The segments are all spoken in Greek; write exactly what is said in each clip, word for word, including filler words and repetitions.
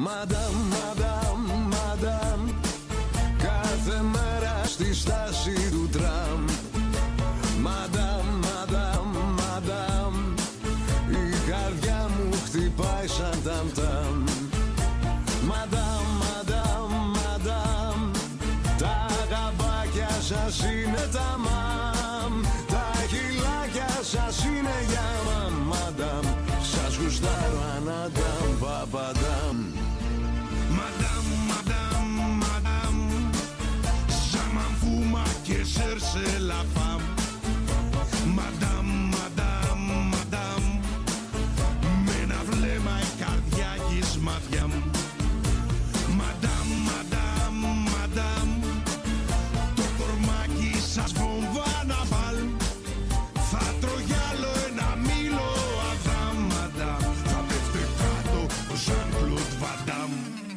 Μαντάμ, μαντάμ, μαντάμ, κάθε μέρα στη στάση του τραμ. Μαντάμ, μαντάμ, μαντάμ, η καρδιά μου χτυπάει σαν ταμ-ταμ. Μαντάμ, μαντάμ, μαντάμ, τα γαμπάκια σας είναι τα μαμ. Τα χιλάκια σας είναι για μαμ. Μαντάμ, σας γουστάρω αναντάμ, παπαντάμ. Madame, madame, madame, ça m'en fout ma que cherche la femme. Madame, madame, madame, με ένα βλέμμα η καρδιά γης μάτια μου. Madame, madame, madame, το κορμάκι σας βομβά να βάλ. Θα τρώγει άλλο ένα μήλο Αδάμ, madame, θα πέφτει κάτω ο Jean-Claude Van Damme.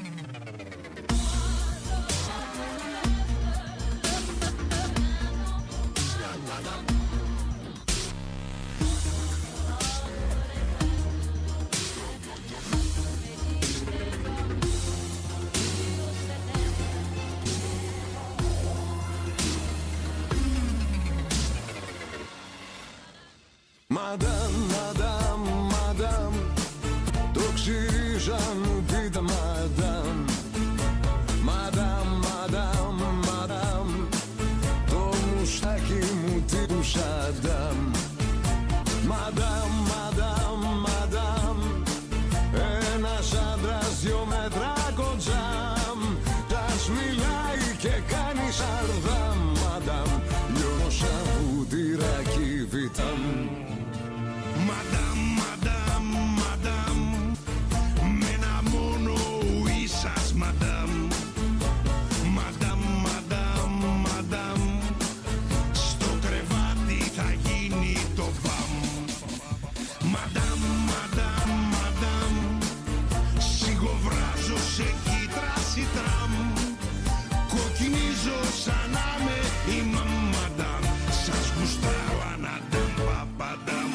Μαντάμ, μαντάμ, μαντάμ, το ξυρίζω αν μου πείτε μαντάμ. Μαντάμ, μαντάμ, μαντάμ, το μουστάκι μου τύπου Σαντάμ. Μαντάμ, μαντάμ, μαντάμ, ένας άντρας δυο μέτρα κοντζάμ. Τας μιλάει και κάνει σαρδάμ. Μαντάμ, λιώνω σαν βουτυράκι βιτάμ. Madame, madame, madame, με ένα μόνο ουί σας, madame. Madame, madame, madame, στο κρεβάτι θα γίνει το μπαμ. Madame, madame, madame, σιγοβράζω σε κίτραση τραμ. Κοκκινίζω σαν να με η μαμαντάμ. Σας γουστάρω αναντάμ, παπαντάμ.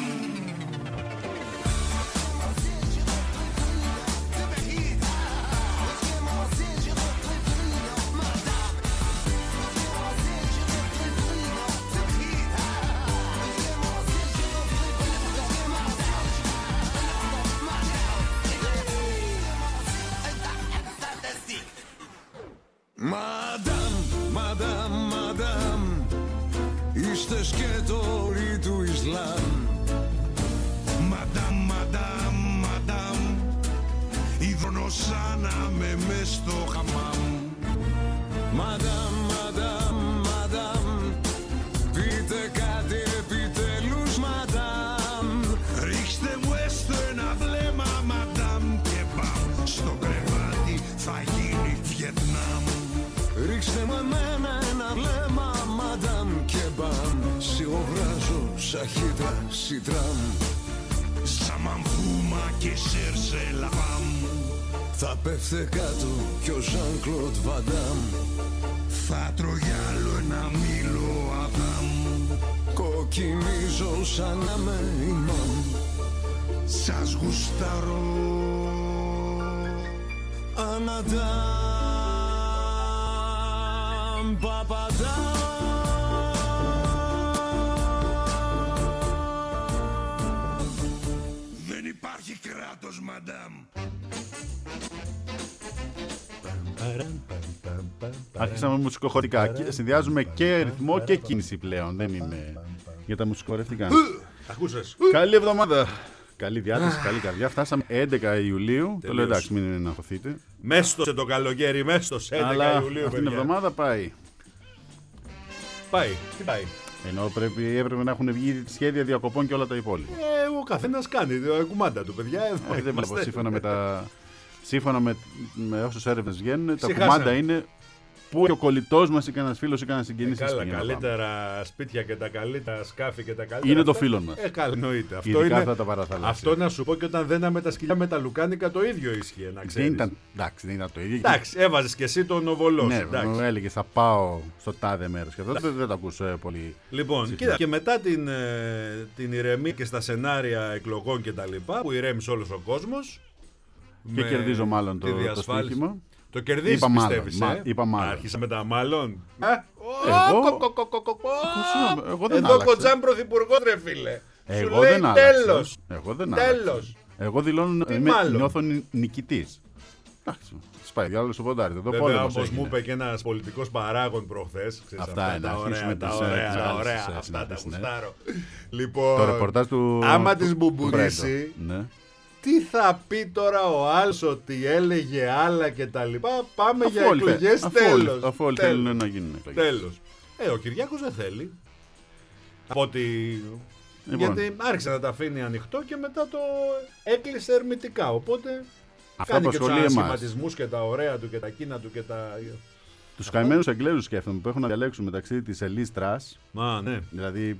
Μαντάμ, μαντάμ, μαντάμ, είστε σκέτοροι του Ισλάμ. Madame, madame, madame, υδρονοσάναμε μες στο χαμάμ. Μαντάμ, μαντάμ, μαντάμ, πείτε κάτι επιτέλους μαντάμ. Ρίξτε μου έστω ένα βλέμμα, madame, και μπαμ. Στο κρεβάτι θα γίνει Βιετνάμ. Ρίξτε μου εμένα ένα βλέμμα μαντάμ και μπαμ. Σιγοβράζω σαν χύτρα σιτράμ. Σαν μαμφούμα και σέρσε λαβάμ. Θα πέφτε κάτω κι ο Jean-Claude Van Damme. Θα τρώγει άλλο ένα μήλο Αδάμ. Κοκκινίζω σαν να με ημάμ. Σας γουστάρω αναντάμ, παπαντάμ. Δεν υπάρχει κράτος, μαντάμ. Άρχισαμε μουσικοχωρικά. Συνδυάζουμε και ρυθμό και κίνηση πλέον. Δεν είναι για τα μουσικοχωρευτικά. Ακούσες. Καλή εβδομάδα. Καλή διάθεση, καλή καρδιά. Φτάσαμε έντεκα Ιουλίου. Το λέω εντάξει, μην είναι να χωθείτε. Μέστοσε το καλοκαίρι, μέστοσε έντεκα Αλλά Ιουλίου. αυτήν την εβδομάδα πάει. Πάει, τι πάει. Ενώ πρέπει, έπρεπε να έχουν βγει σχέδια διακοπών και όλα τα υπόλοιπα. Ε, ο καθένας κάνει την κουμάντα του, παιδιά. Εδώ Όχι, δεν είμαστε. βλέπω. Σύμφωνα με, τα... Σύμφωνα με, με όσες έρευνες βγαίνουν, τα Ξεχάσαμε. κουμάντα είναι που ο κολλητός μας ή κανένας φίλος ή κανένας συγγενής Ε, καλά, πήγε να καλύτερα σπίτια και τα καλύτερα σκάφη και τα καλύτερα. Είναι το αυτά. φίλο μας. Ε, καλά, εννοείται. Αυτό, Ειδικά είναι... αυτά τα παραθαλάσσια. αυτό να σου πω και όταν δέναμε τα σκυλιά με τα λουκάνικα το ίδιο ίσχυε, να Δεν ξέρεις. ήταν, εντάξει, δεν ήταν το ίδιο. Εντάξει, έβαζες και εσύ τον οβολό Ναι, σου. εντάξει. μου έλεγε θα πάω στο τάδε μέρος και αυτό δεν, δεν το ακούσω ε, πολύ. Λοιπόν, συχνά. κοίτα, και μετά την, ε, την ηρεμία και στα σενάρια εκλογών και τα λοιπά, που ηρέμησε όλος ο κόσμος, και κερδίζω μάλλον το, το στοίχημα. Το κερδίζεις, πιστεύεις, μάλλον, ε? Είπα μάλλον. Άρχισα με τα μάλλον. Εγώ, εγώ δεν Εδώ άλλαξα. κοντζάν πρωθυπουργός, ρε φίλε. Εγώ Σου λέει δεν άλλαξα. τέλος. Εγώ δεν Τέλος. άλλαξα. Εγώ δηλώνω, Τι είμαι, μάλλον? νιώθω νι- νικητής. Εντάξει, σπάει διάλογο στο ποντάρι. Εδώ Βέβαια, πόλεμος όπως μου έγινε. είπε και ένας πολιτικός παράγων προχθές. Ξέρεις, Αυτά είναι, τα αρχίσουμε ωραία, τα τις, ε, ωραία, τις τα άλλες, ωραία, τις, ε, αυτά τα συναντήσεις, ναι. γουστάρω. Λοιπόν, Το ρεπορτάζ του. άμα του- τις του μπουμπουρίσει, Μπρέντο. Ναι. τι θα πει τώρα ο άλλος ότι έλεγε άλλα και τα λοιπά. Πάμε για Αφού όλοι θε- εκλογές, αφού όλοι- τέλος. Αφού όλοι Τέλος. θέλουν να γίνουν εκλογές. Τέλος. Ε, ο Κυριάκος δεν θέλει. Από ότι... Λοιπόν. Γιατί άρχισε να τα αφήνει ανοιχτό και μετά το έκλεισε ερμητικά. Οπότε Αυτό κάνει και τους απασχολεί εμάς. ανασχηματισμούς και τα ωραία του και τα κίνα του και τα... Τους καημένους Εγγλέζους σκέφτομαι που έχουν να διαλέξουν μεταξύ της Ελίζ Τρας, Α, ναι. δηλαδή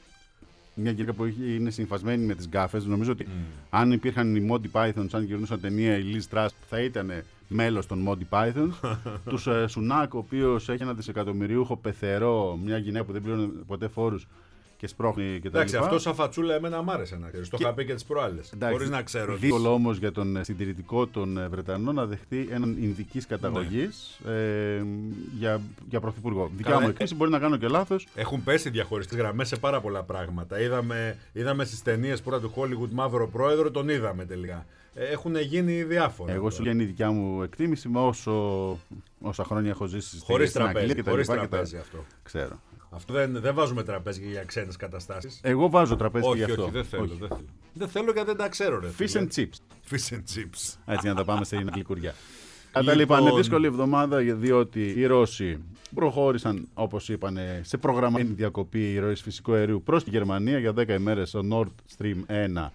μια γυναίκα που έχει- είναι συμφασμένη με τις γκάφες. Νομίζω ότι Mm. αν υπήρχαν οι Monty Pythons, αν γυρνούσαν ταινία η Liz Truss, θα ήταν μέλος των Monty Pythons. Τους ε, Σουνάκ, ο οποίος έχει ένα δισεκατομμυριούχο πεθερό, μια γυναίκα που δεν πλήρωνε ποτέ φόρους και σπρώχνει κτλ. Εντάξει, αυτό σαν φατσούλα εμένα μ' άρεσε να ξέρεις. Το Και- είχα πει και τις προάλλες. Χωρίς να ξέρω. τι- Δύσκολο όμως για τον ε, συντηρητικό των ε, Βρετανών να δεχτεί έναν Ινδικής καταγωγής ε, για, για πρωθυπουργό. Δικιά Καλά, μου ε- εκκλήση, μπορεί να κάνω και λάθος. Έχουν πέσει διαχωριστικές γραμμές σε πάρα πολλά πράγματα. Είδαμε, είδαμε στις ταινίες πρώτα του Hollywood μαύρο πρόεδρο, τον είδαμε τελικά. Ε, Έχουν γίνει διάφορα. Εγώ σου λέω είναι η δικιά μου εκτίμηση με όσο, όσα χρόνια έχω ζήσει στη- Χωρίς στην Αγγλία τραπέζι, και τα χωρίς λοιπά και τα- τραπέζι αυτό. Ξέρω. Αυτό δεν, δεν βάζουμε τραπέζι για ξένες καταστάσεις. Εγώ βάζω τραπέζι και όχι, γι' αυτό. όχι, δεν θέλω, Όχι. δεν θέλω. Δεν θέλω γιατί δεν τα ξέρω, ρε. Fish φίλε. and chips. Fish and chips. Έτσι να τα πάμε σε γλυκουριά. Κατά Λοιπόν. λοιπά, είναι δύσκολη εβδομάδα διότι οι Ρώσοι προχώρησαν, όπως είπαν, σε προγραμματική διακοπή ροής φυσικού αερίου προς τη Γερμανία για δέκα ημέρες. Ο Nord Stream ένα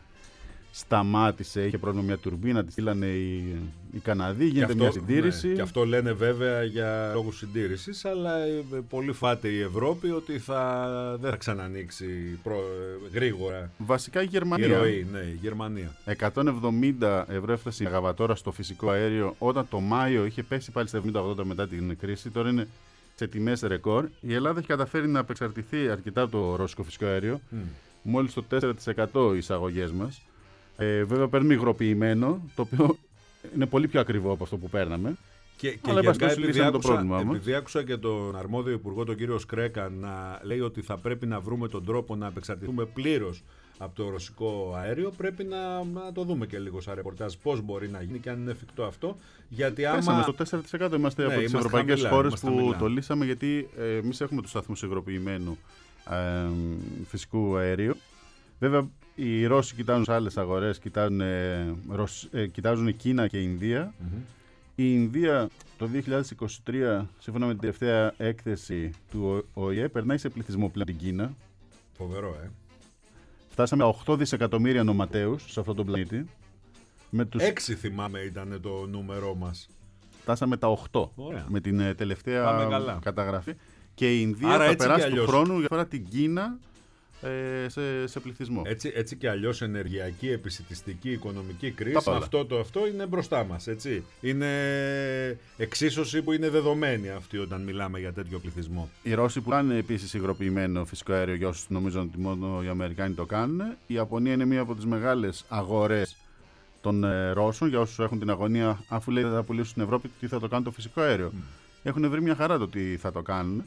σταμάτησε, είχε πρόβλημα μια τουρμπίνα, τη στείλανε οι, οι Καναδοί, γίνεται μια συντήρηση. Ναι, και αυτό λένε βέβαια για λόγους συντήρησης, αλλά ε, πολύ φάται η Ευρώπη ότι θα, δεν θα ξανανοίξει προ, ε, γρήγορα Βασικά η η Γερμανία. ροή. Ναι, η Γερμανία. εκατόν εβδομήντα ευρώ έφτασε η μεγαβατόρα στο φυσικό αέριο όταν το Μάιο είχε πέσει πάλι στα εβδομήντα ογδόντα μετά την κρίση. Τώρα είναι σε τιμές ρεκόρ. Η Ελλάδα έχει καταφέρει να απεξαρτηθεί αρκετά από το ρώσικο φυσικό αέριο. Mm. Μόλις το τέσσερα τοις εκατό οι εισαγωγές μας. Ε, βέβαια παίρνουμε υγροποιημένο, το οποίο είναι πολύ πιο ακριβό από αυτό που παίρναμε. Και, και Αλλά, εν πάση γενικά περιπτώσει, επειδή λύσαμε το άκουσα, πρόβλημά μας. επειδή άκουσα και τον αρμόδιο υπουργό, τον κύριο Σκρέκα, να λέει ότι θα πρέπει να βρούμε τον τρόπο να απεξαρτηθούμε πλήρως από το ρωσικό αέριο, πρέπει να, να το δούμε και λίγο σαν ρεπορτάζ πώς μπορεί να γίνει και αν είναι εφικτό αυτό. Γιατί Πέσαμε άμα... στο τέσσερα τοις εκατό. Είμαστε Ναι, από τις είμαστε ευρωπαϊκές χαμηλά, χώρες είμαστε που χαμηλά. το λύσαμε, γιατί ε, εμείς έχουμε τους σταθμούς υγροποιημένου ε, φυσικού αερίου. Βέβαια, οι Ρώσοι κοιτάζουν σε άλλες αγορές, κοιτάζουν, ε, Ρωσ, ε, κοιτάζουν Κίνα και Ινδία. Mm-hmm. Η Ινδία το δύο χιλιάδες είκοσι τρία, σύμφωνα με την τελευταία έκθεση του ΟΗΕ, περνάει σε πληθυσμό πλέον την Κίνα. Φοβερό, ε. Φτάσαμε οκτώ δισεκατομμύρια νοματέους σε αυτόν τον πλανήτη. Με τους... Έξι θυμάμαι ήταν το νούμερό μας. Φτάσαμε τα οκτώ. Ωραία. Με την ε, τελευταία Πάμε καλά. καταγραφή. Και η Ινδία Άρα θα έτσι περάσει κι του αλλιώς. χρόνου για φορά την Κίνα ε, σε, σε πληθυσμό. Έτσι, έτσι και αλλιώς ενεργειακή, επισιτιστική, οικονομική Τα κρίση, πάντα. αυτό το αυτό είναι μπροστά μας, έτσι. Είναι εξίσωση που είναι δεδομένη αυτή όταν μιλάμε για τέτοιο πληθυσμό. Οι Ρώσοι πουλάνε επίσης υγροποιημένο φυσικό αέριο για όσους νομίζουν ότι μόνο οι Αμερικάνοι το κάνουν. Η Ιαπωνία είναι μία από τις μεγάλες αγορές των ε, Ρώσων, για όσους έχουν την αγωνία, αφού λέει θα πουλήσουν στην Ευρώπη, τι θα το κάνουν το φυσικό αέριο. Mm. Έχουν βρει μια χαρά το τι θα το κάνουν.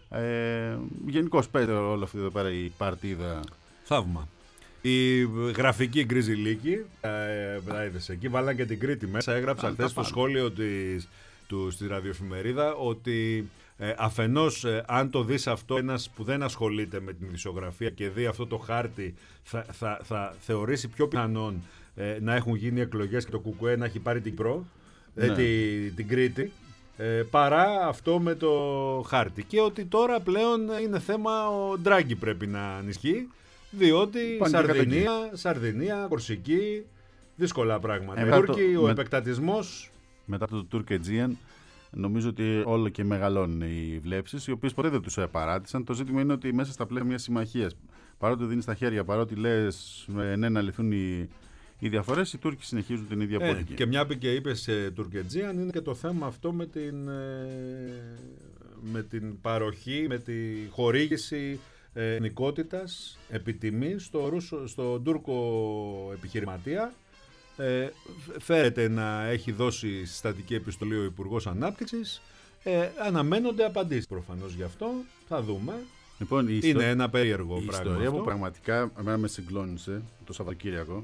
Ε, Γενικώς παίζει όλη αυτή εδώ πέρα η παρτίδα. Θαύμα. Η γραφική γκρίζη λύκη, ε, είδες εκεί, βάλαν και την Κρήτη μέσα. Έγραψα Α, χθες τα στο πάνω. σχόλιο της, του, στη ραδιοεφημερίδα ότι ε, αφενός ε, αν το δεις αυτό ένας που δεν ασχολείται με την ειδησιογραφία και δει αυτό το χάρτη θα, θα, θα θεωρήσει πιο πιθανόν ε, να έχουν γίνει εκλογές και το ΚΚΕ να έχει πάρει την Κύπρο, ε, Ναι. τη, την Κρήτη, ε, παρά αυτό με το χάρτη. Και ότι τώρα πλέον είναι θέμα, ο Ντράγκη πρέπει να ανισχύει, διότι Πάνε και Σαρδινία, Σαρδινία, Κορσική, δύσκολα πράγματα. Ε, Οι μετά Τούρκοι, το- ο με- επεκτατισμός. Μετά το Turk Aegean, νομίζω ότι όλο και μεγαλώνουν οι βλέψεις, οι οποίες ποτέ δεν τους παράτησαν. Το ζήτημα είναι ότι μέσα στα πλαίσια μιας συμμαχίας, παρότι δίνεις τα χέρια, παρότι λες ε, ναι, να λυθούν οι, οι διαφορές, οι Τούρκοι συνεχίζουν την ίδια Ε, πολιτική. και μια και είπες ε, Τουρκετζίαν, είναι και το θέμα αυτό με την, ε, με την παροχή, με τη χορήγηση ε, εθνικότητας επιτιμή στο, Ρούσο, στο Τούρκο επιχειρηματία, Ε, φέρεται να έχει δώσει συστατική επιστολή ο Υπουργός Ανάπτυξης. Ε, αναμένονται απαντήσεις προφανώς γι' αυτό. Θα δούμε. Λοιπόν, η Είναι ιστο... ένα περίεργο η πράγμα. ιστορία αυτό. που πραγματικά εμένα με συγκλώνησε το Σαββατοκύριακο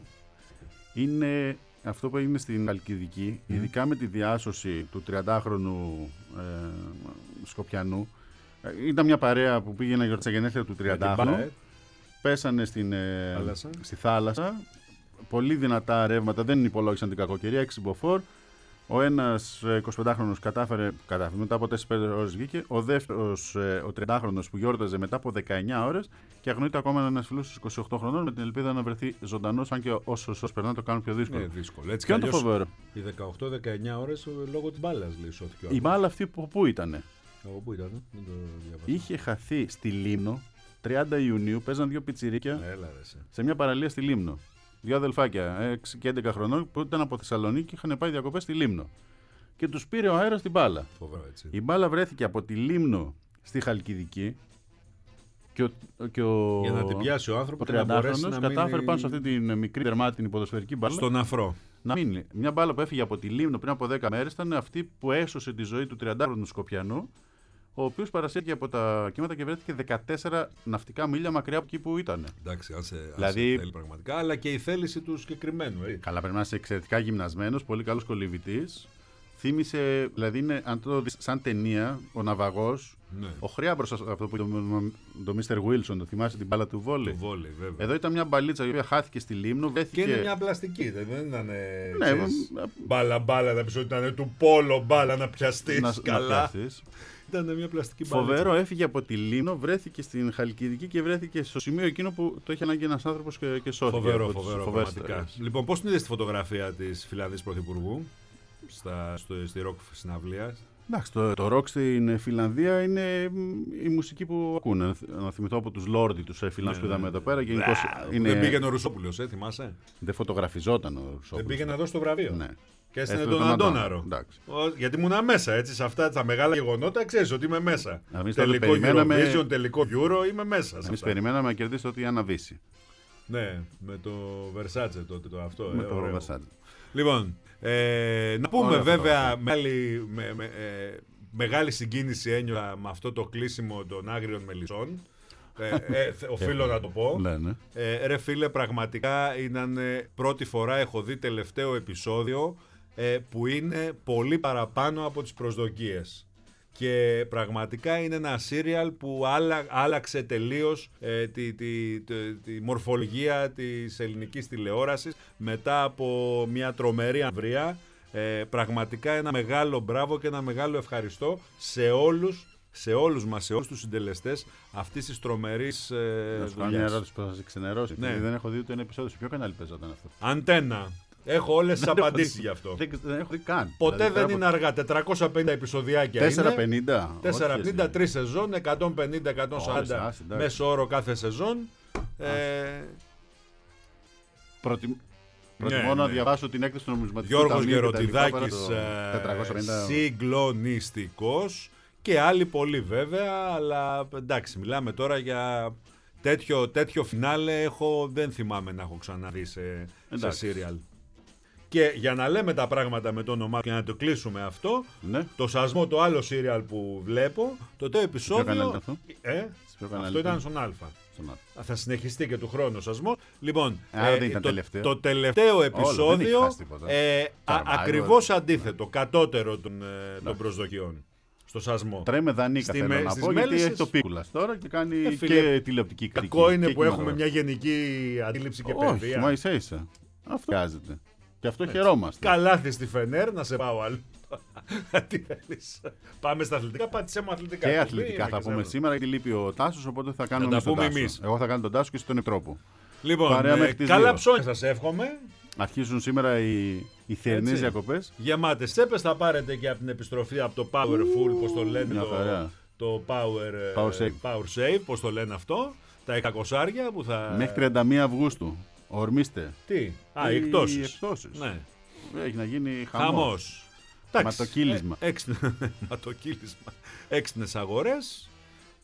είναι αυτό που έγινε στην Χαλκιδική, mm. ειδικά με τη διάσωση του τριαντάχρονου ε, Σκοπιανού. Ήταν μια παρέα που πήγε να γιορτάσει τα γενέθλια του τριαντάχρονου. Ε. Πέσανε στην, ε, θάλασσα. στη θάλασσα. Πολύ δυνατά ρεύματα, δεν υπολόγισαν την κακοκαιρία, έξι μποφόρ. Ο ένας εικοσιπεντάχρονος κατάφερε, κατάφερε, μετά από τέσσερις πέντε ώρες βγήκε. Ο δεύτερος, ο τριαντάχρονος που γιόρταζε μετά από δεκαεννιά ώρες και αγνοείται ακόμα ένας φίλος είκοσι οκτώ χρονών με την ελπίδα να βρεθεί ζωντανός, αν και όσο όσο περνά το κάνουν πιο δύσκολο. Είναι δύσκολο. Έτσι Ποιο είναι το φοβερό? Οι δεκαοκτώ δεκαεννιά ώρες λόγω της μπάλας λέει σώθηκε. Η μπάλα αυτή που, πού ήτανε? Από πού ήταν, δεν το διαβάσα. Είχε χαθεί στη Λίμνο τριάντα Ιουνίου, παίζαν δύο πιτσιρίκια Έλα, ρε, σε. σε μια παραλία στη Λίμνο. Δύο αδελφάκια, έξι και έντεκα χρονών, που ήταν από Θεσσαλονίκη και είχαν πάει διακοπές στη Λίμνο. Και τους πήρε ο αέρας την μπάλα. Φοβερό, έτσι. Η μπάλα βρέθηκε από τη Λίμνο στη Χαλκιδική και ο, και ο, για να την πιάσει ο άνθρωπος ο τριαντάχρονος κατάφερε μείνει... πάνω σε αυτή τη μικρή δερμάτινη ποδοσφαιρική μπάλα. Στον αφρό. Να μείνει. Μια μπάλα που έφυγε από τη Λίμνο πριν από δέκα μέρες ήταν αυτή που έσωσε τη ζωή του τριαντάχρονου Σκοπιανού, ο οποίος παρασύρθηκε από τα κύματα και βρέθηκε δεκατέσσερα ναυτικά μίλια μακριά από εκεί που ήταν. Εντάξει, αν σε, δηλαδή, αν σε θέλει πραγματικά, αλλά και η θέληση του συγκεκριμένου. Ε. Καλά, πρέπει να είσαι εξαιρετικά γυμνασμένος, πολύ καλός κολυμβητής. Θύμισε, δηλαδή, είναι, αν το δεις σαν ταινία, ο ναυαγός, ναι. Ο Χρειάμπρος, αυτό που είπε το μίστερ Wilson, το θυμάσαι την μπάλα του βόλεϊ. Του βόλεϊ, βέβαια. Εδώ ήταν μια μπαλίτσα η οποία χάθηκε στη Λίμνο. Βρέθηκε... Και είναι μια πλαστική, δεν ήταν. Ναι, μπάλα, μπάλα, να πει ότι ήταν του πόλο μπάλα να πιαστεί. Καλά. Να ήταν μια πλαστική μπάλα. Φοβερό, έφυγε από τη Λίμνο, βρέθηκε στην Χαλκιδική και βρέθηκε στο σημείο εκείνο που το είχε ανάγκη ένας άνθρωπος και, και σώθηκε. Φοβερό, φοβερό. Λοιπόν, πώς την είδες τη φωτογραφία της Φιλανδής Πρωθυπουργού στα, στο, στη ροκ συναυλία? Εντάξει, το, το ροκ στην Φιλανδία είναι η μουσική που ακούνε. Να θυμηθώ από τους Λόρντι, τους Φιλανδούς που είδαμε εδώ πέρα. Ναι, είναι... Δεν πήγαινε ο Ρουσόπουλος, ε, θυμάσαι. Δεν φωτογραφιζόταν ο Ρουσόπουλος. Δεν πήγαινε να δώσει το βραβείο. Ναι. Και έστειλε τον, τον Αντώναρο. Ο, γιατί ήμουν μέσα, έτσι, σε αυτά τα μεγάλα γεγονότα, ξέρεις ότι είμαι μέσα. Εμείς τελικό περιμέναμε... Eurovision, τελικό Euro, είμαι μέσα. Εμείς περιμέναμε να κερδίσει ότι η Άννα Βύση. Ναι, με το Versace τότε το αυτό. Με ε, το Versace. Λοιπόν, ε, να πούμε Ωραία, βέβαια μεγάλη, με, με, ε, μεγάλη συγκίνηση ένιωθα με αυτό το κλείσιμο των Άγριων Μελισσών. ε, ε, οφείλω να το πω. Ναι, ναι. Ε, ρε φίλε, πραγματικά ήταν πρώτη φορά έχω δει τελευταίο επεισόδιο ε, που είναι πολύ παραπάνω από τις προσδοκίες. Και πραγματικά είναι ένα σύριαλ που άλλα, άλλαξε τελείως ε, τη, τη, τη, τη μορφολογία της ελληνικής τηλεόρασης μετά από μια τρομερή αμβρία. Ε, πραγματικά ένα μεγάλο μπράβο και ένα μεγάλο ευχαριστώ σε όλους, σε όλους μας, σε όλους τους συντελεστές αυτής της τρομερής ε, να σου κάνω μια ερώτηση που θα σας ξενερώσει. Ναι. Δεν έχω δει ούτε ένα επεισόδιο. Σε ποιο κανάλι παίζονταν αυτό? Αντένα. Έχω όλες τις απαντήσεις γι' αυτό. Δεν, δεν έχω δει καν. Ποτέ δηλαδή, δεν από... είναι αργά. τετρακόσια πενήντα επεισοδιάκια τετρακόσια πενήντα. είναι. τετρακόσια πενήντα, τρεις σεζόν, εκατόν πενήντα με εκατόν σαράντα μέσο όρο κάθε σεζόν. Ε... Προτι... Προτιμώ ναι, να ναι. διαβάσω την έκθεση του νομισματικού Γιώργος Γεροτιδάκης, συγκλονιστικός και άλλοι πολλοί βέβαια, αλλά εντάξει, μιλάμε τώρα για τέτοιο, τέτοιο φινάλε έχω, δεν θυμάμαι να έχω ξαναδεί σε, σε σύριαλ. Και για να λέμε τα πράγματα με το όνομά και να το κλείσουμε αυτό, ναι. Το Σασμό, το άλλο σύριαλ που βλέπω, το το επεισόδιο. Αυτό, ε, αυτό ήταν στον Α. Α. Θα συνεχιστεί και του χρόνου Σασμό. Λοιπόν, Α, ε, το, τελευταίο. το τελευταίο επεισόδιο Όλο, ε, ακριβώς αντίθετο, κατώτερο των, ε, των προσδοκιών. Στο Σασμό. Τρέμε δανείκα θέλω με, να πω, γιατί έχει το Πίκουλας τώρα και κάνει ε, και τηλεοπτική κριτική. Κακό είναι που έχουμε μια γενική αντίληψη και παιδεία. Όχι, μα ίσα ίσα. Αυτό χρειάζεται. Και αυτό έτσι. Χαιρόμαστε. Καλάθι στη Φενέρ, να σε πάω άλλο. Τι θέλεις. Πάμε στα αθλητικά, πάτησέ μου αθλητικά. Και αθλητικά θα πούμε σήμερα, γιατί λείπει ο Τάσος, οπότε θα κάνουμε εμείς τον Τάσο. Εγώ θα κάνω τον Τάσο και εσύ τον Επιτρόπο. Λοιπόν, ε, καλά ψώνια σας εύχομαι. Αρχίζουν σήμερα οι, οι θερινές διακοπές. Γεμάτες τσέπες θα πάρετε και από την επιστροφή από το Powerful, πώς το λένε, το, το Power, power, save. power Save, πώς το λένε αυτό. Τα εκατομμύρια που θα... Μέχρι τριάντα μία Αυγούστου. Ορμήστε. Τι, α, οι εκτόσεις. εκτόσεις. Ναι. Έχει να γίνει χαμός. Χαμός. Ματοκύλισμα. Ε, έξι... Ματοκύλισμα. Έξυπνες αγορές.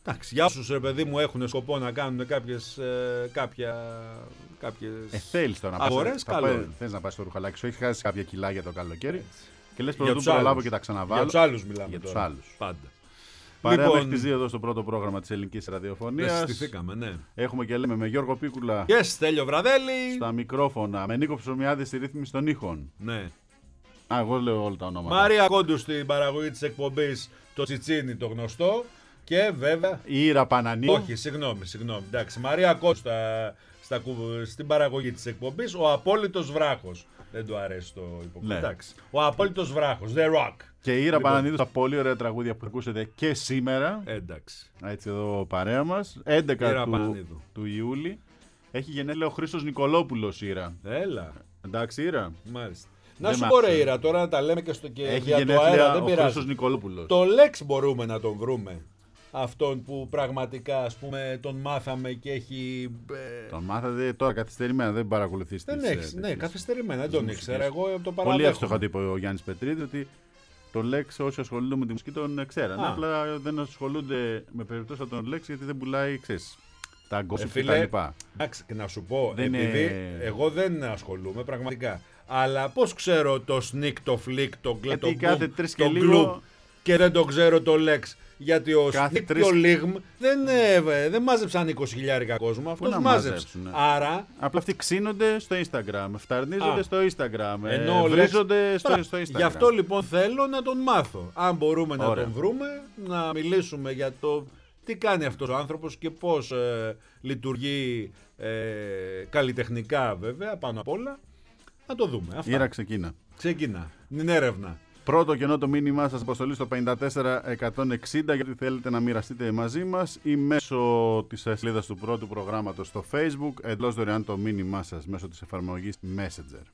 Εντάξει, για όσους ρε παιδί μου έχουν σκοπό να κάνουν κάποιες, ε, κάποια, κάποιες Ε, θέλεις τώρα να αγορές, πας, καλό είναι. θες να πας στο ρουχαλάκι σου, έχεις χάσει κάποια κιλά για το καλοκαίρι Έτσι. και λες Για πρωτού τους προλάβω άλλους. και τα ξαναβάλω. Για τους άλλους μιλάμε Για τους τώρα. άλλους. Πάντα. Παρέα Λοιπόν, μέχρι τις δύο εδώ στο πρώτο πρόγραμμα της ελληνικής ραδιοφωνίας. Συστηθήκαμε, ναι. Έχουμε και λέμε με Γιώργο Πίκουλα Yes, Στέλιο Βραδέλη. στα μικρόφωνα, με Νίκο Ψωμιάδη στη ρύθμιση των ήχων. Ναι. Α, εγώ λέω όλα τα ονόματα. Μαρία Κόντου στην παραγωγή της εκπομπής, το Τσιτσίνι το γνωστό. Και βέβαια. Η Ήρα Πανανίου. Όχι, συγγνώμη, συγγνώμη. Εντάξει, Μαρία Κόντου στα, στα, στην παραγωγή της εκπομπής, ο απόλυτος βράχος. Δεν του αρέσει το υποκριτικό. Ναι. Εντάξει. Ο απόλυτος βράχος, The Rock. Και η Ήρα Λοιπόν. Πανανίου στα πολύ ωραία τραγούδια που ακούσετε και σήμερα. Εντάξει. Έτσι εδώ παρέα μας. έντεκα Ήρα του, Πανανίδου. του Ιούλη. Έχει γενέθλια ο Χρήστος Νικολόπουλος, Ήρα. Έλα. Εντάξει, Ήρα. Μάλιστα. Να Δεν σου μ' πω ρε άκουσα. Ήρα, τώρα να τα λέμε και στο και Έχει για το γενέθλια αέρα, δεν ο πειράζει. Χρήστος Νικολόπουλος. Το Lex μπορούμε να τον βρούμε. Αυτόν που πραγματικά ας πούμε τον μάθαμε και έχει. ε, Τον μάθατε τώρα καθυστερημένα, δεν παρακολουθείς Δεν τις, έχεις, ε, ναι, τέτοιες- καθυστερημένα, δεν τις τον μουσικές. ήξερα. Εγώ το Πολύ παραδέχομαι. εύστοχα το είπε ο Γιάννης Πετρίδη ότι το Lex όσοι ασχολούνται με τη μουσική τον ξέραν. Α. Απλά δεν ασχολούνται με περιπτώσεις σαν τον Lex γιατί δεν πουλάει, ξέρεις, τα Ε, γκόσυπ και φίλε, τα λοιπά. Εντάξει, και να σου πω, Δεν επειδή είναι- εγώ δεν ασχολούμαι πραγματικά. Αλλά πώς ξέρω το sneak, το flick, το gl, Γιατί το κάθε boom, τρεις και το λίγο- gloop και δεν το ξέρω το Lex. Γιατί ο Κάθε sneak τρεις- και ο ligm δεν, ε, δεν μάζεψαν είκοσι χιλιάρικα κόσμο. Αυτός να μάζεψε. μαζέψουνε. Άρα Απλά αυτοί ξύνονται στο Instagram, φταρνίζονται Α. στο Instagram, ε, Ενώ ο βρίζονται Lex- στο, Μπράβο. στο Instagram. Γι' αυτό λοιπόν θέλω να τον μάθω. Αν μπορούμε να Ωραία. τον βρούμε, να μιλήσουμε για το τι κάνει αυτός ο άνθρωπος και πώς ε, λειτουργεί ε, καλλιτεχνικά βέβαια πάνω απ' όλα. Να το δούμε. Αυτά. Ήρα, ξεκίνα. Ξεκινά. Την έρευνα. Πρώτο κενό το μήνυμά σας αποστολή στο πέντε τέσσερα εκατόν εξήντα γιατί θέλετε να μοιραστείτε μαζί μας ή μέσω της σελίδας του πρώτου προγράμματος στο Facebook εντός δωρεάν το μήνυμά σας μέσω της εφαρμογής Messenger.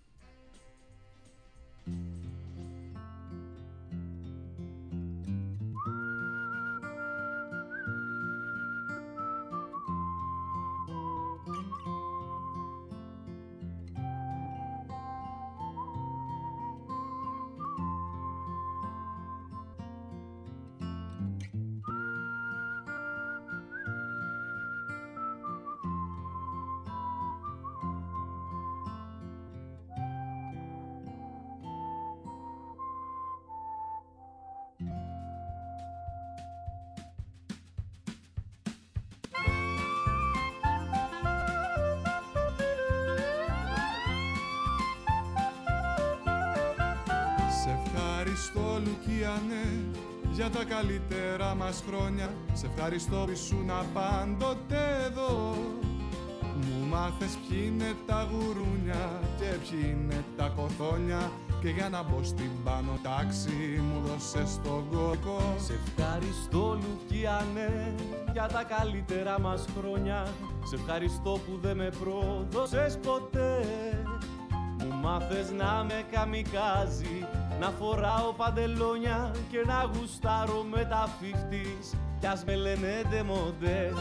Σε ευχαριστώ Λουκιανέ για τα καλύτερα μας χρόνια. Σε ευχαριστώ που ήσουν πάντοτε εδώ. Μου μάθες ποιοι είναι τα γουρούνια και ποιοι είναι τα κοθόνια. Και για να μπω στην πάνω τάξη μου δώσες τον κόκο. Σε ευχαριστώ Λουκιανέ για τα καλύτερα μας χρόνια. Σε ευχαριστώ που δεν με πρόδωσες ποτέ. Μου μάθες να με καμικάζει, να φοράω παντελόνια και να γουστάρω με τα φιφτις κι ας με λένε ντεμοντέ.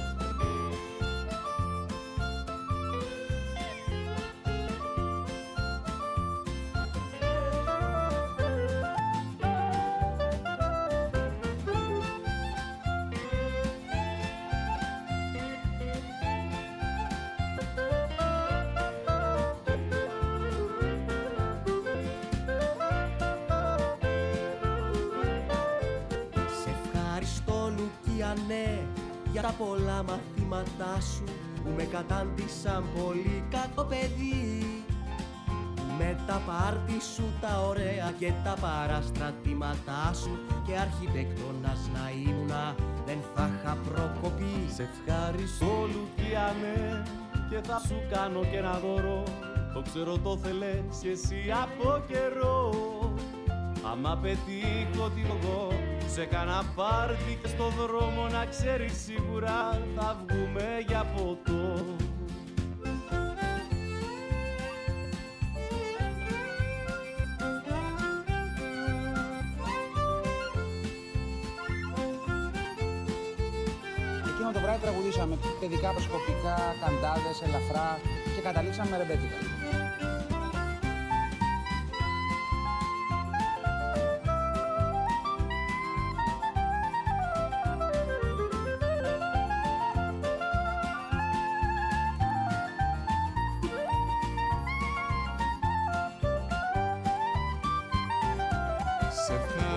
Σε ευχαριστώ Λουκιανέ για τα πολλά μαθήματά σου που με κατάντησαν πολύ κακό παιδί. Με τα πάρτι σου τα ωραία και τα παραστρατήματά σου και αρχιτέκτονας να ήμουνα δεν θα είχα προκοπή. Σε ευχαριστώ Λουκιανέ και θα σου κάνω και ένα δώρο. Το ξέρω το θέλες και εσύ από καιρό. Άμα πετύχω τι εγώ σε κάνα πάρτι και στο δρόμο να ξέρεις σίγουρα θα βγούμε για ποτό. Εκείνο το βράδυ τραγουδήσαμε παιδικά προσκοπικά, καντάδες, ελαφρά και καταλήξαμε ρεμπέτικα.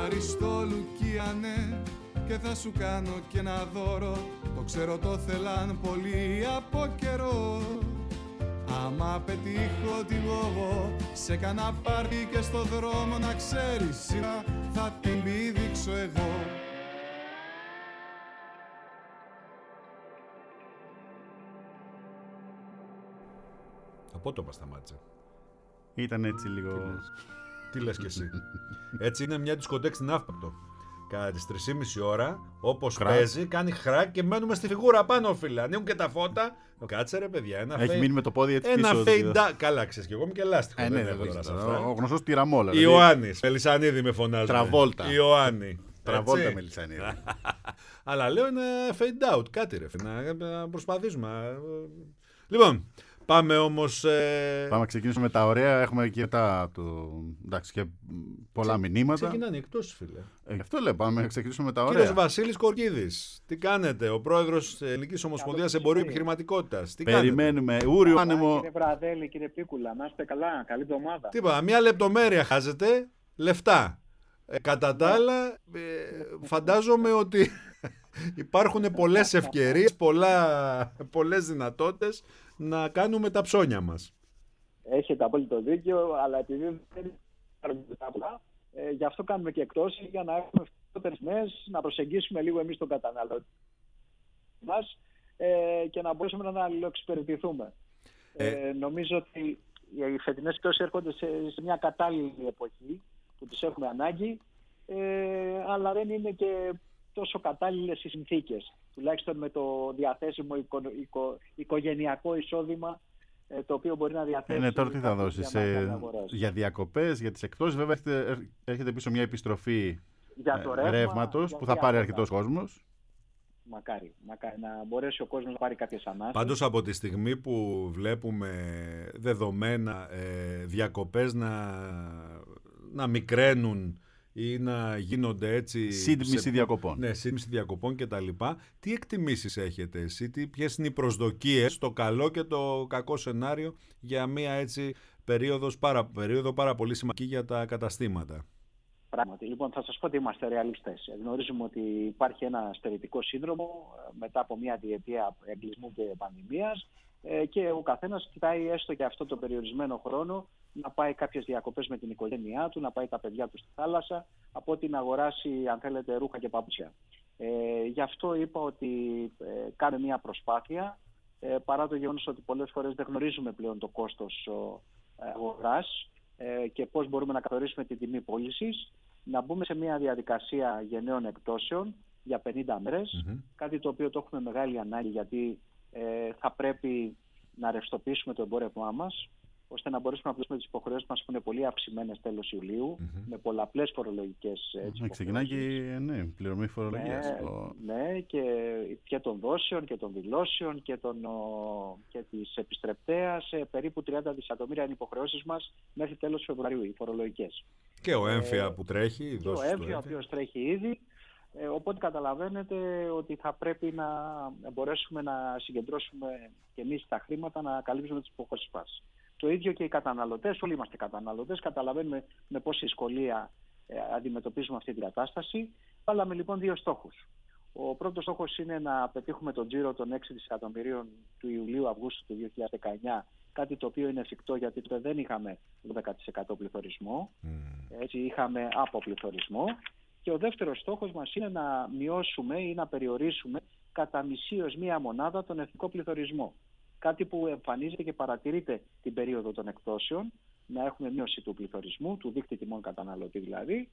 ευχαριστώ Λουκίανε και θα σου κάνω και ένα δώρο. Το ξέρω το θέλαν πολύ από καιρό. Άμα πετύχω τη λόγο σε κανένα πάρτι και στο δρόμο, να ξέρεις σειρά θα την πήδηξω εγώ. Απότομα σταμάτησε. Ήταν έτσι λίγο... Τι λες κι εσύ. Έτσι είναι μια δισκοτέκ στην Αύπακτο. Κατά τις τρεις και μισή ώρα, όπως παίζει, κάνει χράκ και μένουμε στη φιγούρα πάνω, φίλε. Ανοίγουν και τα φώτα. Κάτσε ρε παιδιά, ένα Έχει fade... μείνει με το πόδι έτσι ένα πίσω. Ένα fade... Καλά, ξέρεις, και εγώ είμαι και λάστιχο. Ε, δεν ναι, έχω τώρα σε αυτά. Ο γνωστός Τυραμόλα. Ιωάννης. Μελισσανίδη με φωνάζουν. Τραβόλτα. Ιωάννη. Τραβόλτα Μελισσανίδη. Αλλά λέω είναι fade out, κάτι ρε. Να προσπαθήσουμε. Λοιπόν, πάμε όμως... Ε... Πάμε να ξεκινήσουμε με τα ωραία. Έχουμε και τα του... Εντάξει, και πολλά Ξε... μηνύματα. Ξεκινάνε εκτός, φίλε. Ε, γι' αυτό λέω, πάμε να ξεκινήσουμε με τα ωραία. Κύριος Βασίλης Κορκίδης, τι κάνετε, ο πρόεδρος της Ελληνικής Ομοσπονδίας Εμπορίου Επιχειρηματικότητας. Τι Περιμένουμε, κάνετε? ούριο άνεμο. Κύριε Βραδέλη, κύριε Πίκουλα, να είστε καλά, καλή εβδομάδα. Τίποτα, μια λεπτομέρεια χάζετε, λεφτά. Ε, κατά τα άλλα, ε, φαντάζομαι ότι υπάρχουν πολλές ευκαιρίες, πολλά, πολλές δυνατότητες να κάνουμε τα ψώνια μας. Έχετε απόλυτο δίκιο, αλλά επειδή δεν είναι πολλά, ε, γι' αυτό κάνουμε και εκτόσεις για να έχουμε φτωότερες τιμές, να προσεγγίσουμε λίγο εμείς τον καταναλωτή μας ε, και να μπορέσουμε να αλληλοεξυπηρετηθούμε. Ε, ε, νομίζω ότι οι φετινές εκτόσεις έρχονται σε, σε μια κατάλληλη εποχή που τις έχουμε ανάγκη, ε, αλλά δεν είναι και τόσο κατάλληλες οι συνθήκες, τουλάχιστον με το διαθέσιμο οικο, οικο, οικογενειακό εισόδημα ε, το οποίο μπορεί να διαθέσει. Ναι, τώρα τι θα δώσεις ε, για διακοπές, για τις εκτόσεις, βέβαια έρχεται, έρχεται πίσω μια επιστροφή για το ρεύμα, ρεύματος που θα πάρει αρκετός κόσμος. Μακάρι, μακάρι να μπορέσει ο κόσμος να πάρει κάποιες ανάσες. Πάντως από τη στιγμή που βλέπουμε δεδομένα ε, διακοπές να, να μικραίνουν ή να γίνονται έτσι... Σύντμηση σε... διακοπών. Ναι, σύντμηση διακοπών και τα λοιπά. Τι εκτιμήσεις έχετε εσύ, τι, ποιες είναι οι προσδοκίες, το καλό και το κακό σενάριο για μια έτσι περίοδος, πάρα, περίοδο πάρα πολύ σημαντική για τα καταστήματα? Πράγματι. Λοιπόν, θα σας πω ότι είμαστε ρεαλιστές. Γνωρίζουμε ότι υπάρχει ένα στερετικό σύνδρομο μετά από μια διετία εγκλισμού και πανδημίας και ο καθένας κοιτάει έστω και αυτό το περιορισμένο χρόνο να πάει κάποιες διακοπές με την οικογένειά του, να πάει τα παιδιά του στη θάλασσα, από ότι να αγοράσει, αν θέλετε, ρούχα και παπούτσια. Ε, γι' αυτό είπα ότι ε, κάνε μια προσπάθεια, ε, παρά το γεγονός ότι πολλές φορές δεν γνωρίζουμε πλέον το κόστος αγοράς ε, και πώς μπορούμε να καθορίσουμε την τιμή πώλησης, να μπούμε σε μια διαδικασία γενναίων εκτόσεων για πενήντα μέρες, mm-hmm. κάτι το οποίο το έχουμε μεγάλη ανάγκη, γιατί ε, θα πρέπει να ρευστοποιήσουμε το εμπόρευμά μας, ώστε να μπορέσουμε να πληρώσουμε τις υποχρεώσεις μας που είναι πολύ αυξημένες τέλος Ιουλίου, mm-hmm. με πολλαπλές φορολογικές mm-hmm. Ξεκινάει και ναι, πληρωμή φορολογίας. Ναι, ο... ναι και, και των δόσεων και των δηλώσεων και, των, ο, και της επιστρεπτέας, περίπου τριάντα δισεκατομμύρια είναι υποχρεώσεις μας μέχρι τέλος Φεβρουαρίου, οι φορολογικές. Και ο έμφυα ε, που τρέχει. Η και ο έμφυα ο οποίος τρέχει ήδη. Ε, οπότε καταλαβαίνετε ότι θα πρέπει να μπορέσουμε να συγκεντρώσουμε και εμείς τα χρήματα να καλύψουμε τις υποχρεώσεις μας. Το ίδιο και οι καταναλωτές, όλοι είμαστε καταναλωτές, καταλαβαίνουμε με πόση δυσκολία ε, αντιμετωπίζουμε αυτή την κατάσταση. Βάλαμε λοιπόν δύο στόχους. Ο πρώτος στόχος είναι να πετύχουμε τον τζίρο των έξι δισεκατομμυρίων του Ιουλίου-Αυγούστου του δύο χιλιάδες δεκαεννιά, κάτι το οποίο είναι εφικτό γιατί τότε δεν είχαμε δώδεκα τοις εκατό πληθωρισμό, mm. έτσι είχαμε αποπληθωρισμό. Και ο δεύτερος στόχος μας είναι να μειώσουμε ή να περιορίσουμε κατά μισή ως μία μονάδα τον εθνικό πληθωρισμό. Κάτι που εμφανίζεται και παρατηρείται την περίοδο των εκτόσεων, να έχουμε μείωση του πληθωρισμού, του δείκτη τιμών καταναλωτή δηλαδή,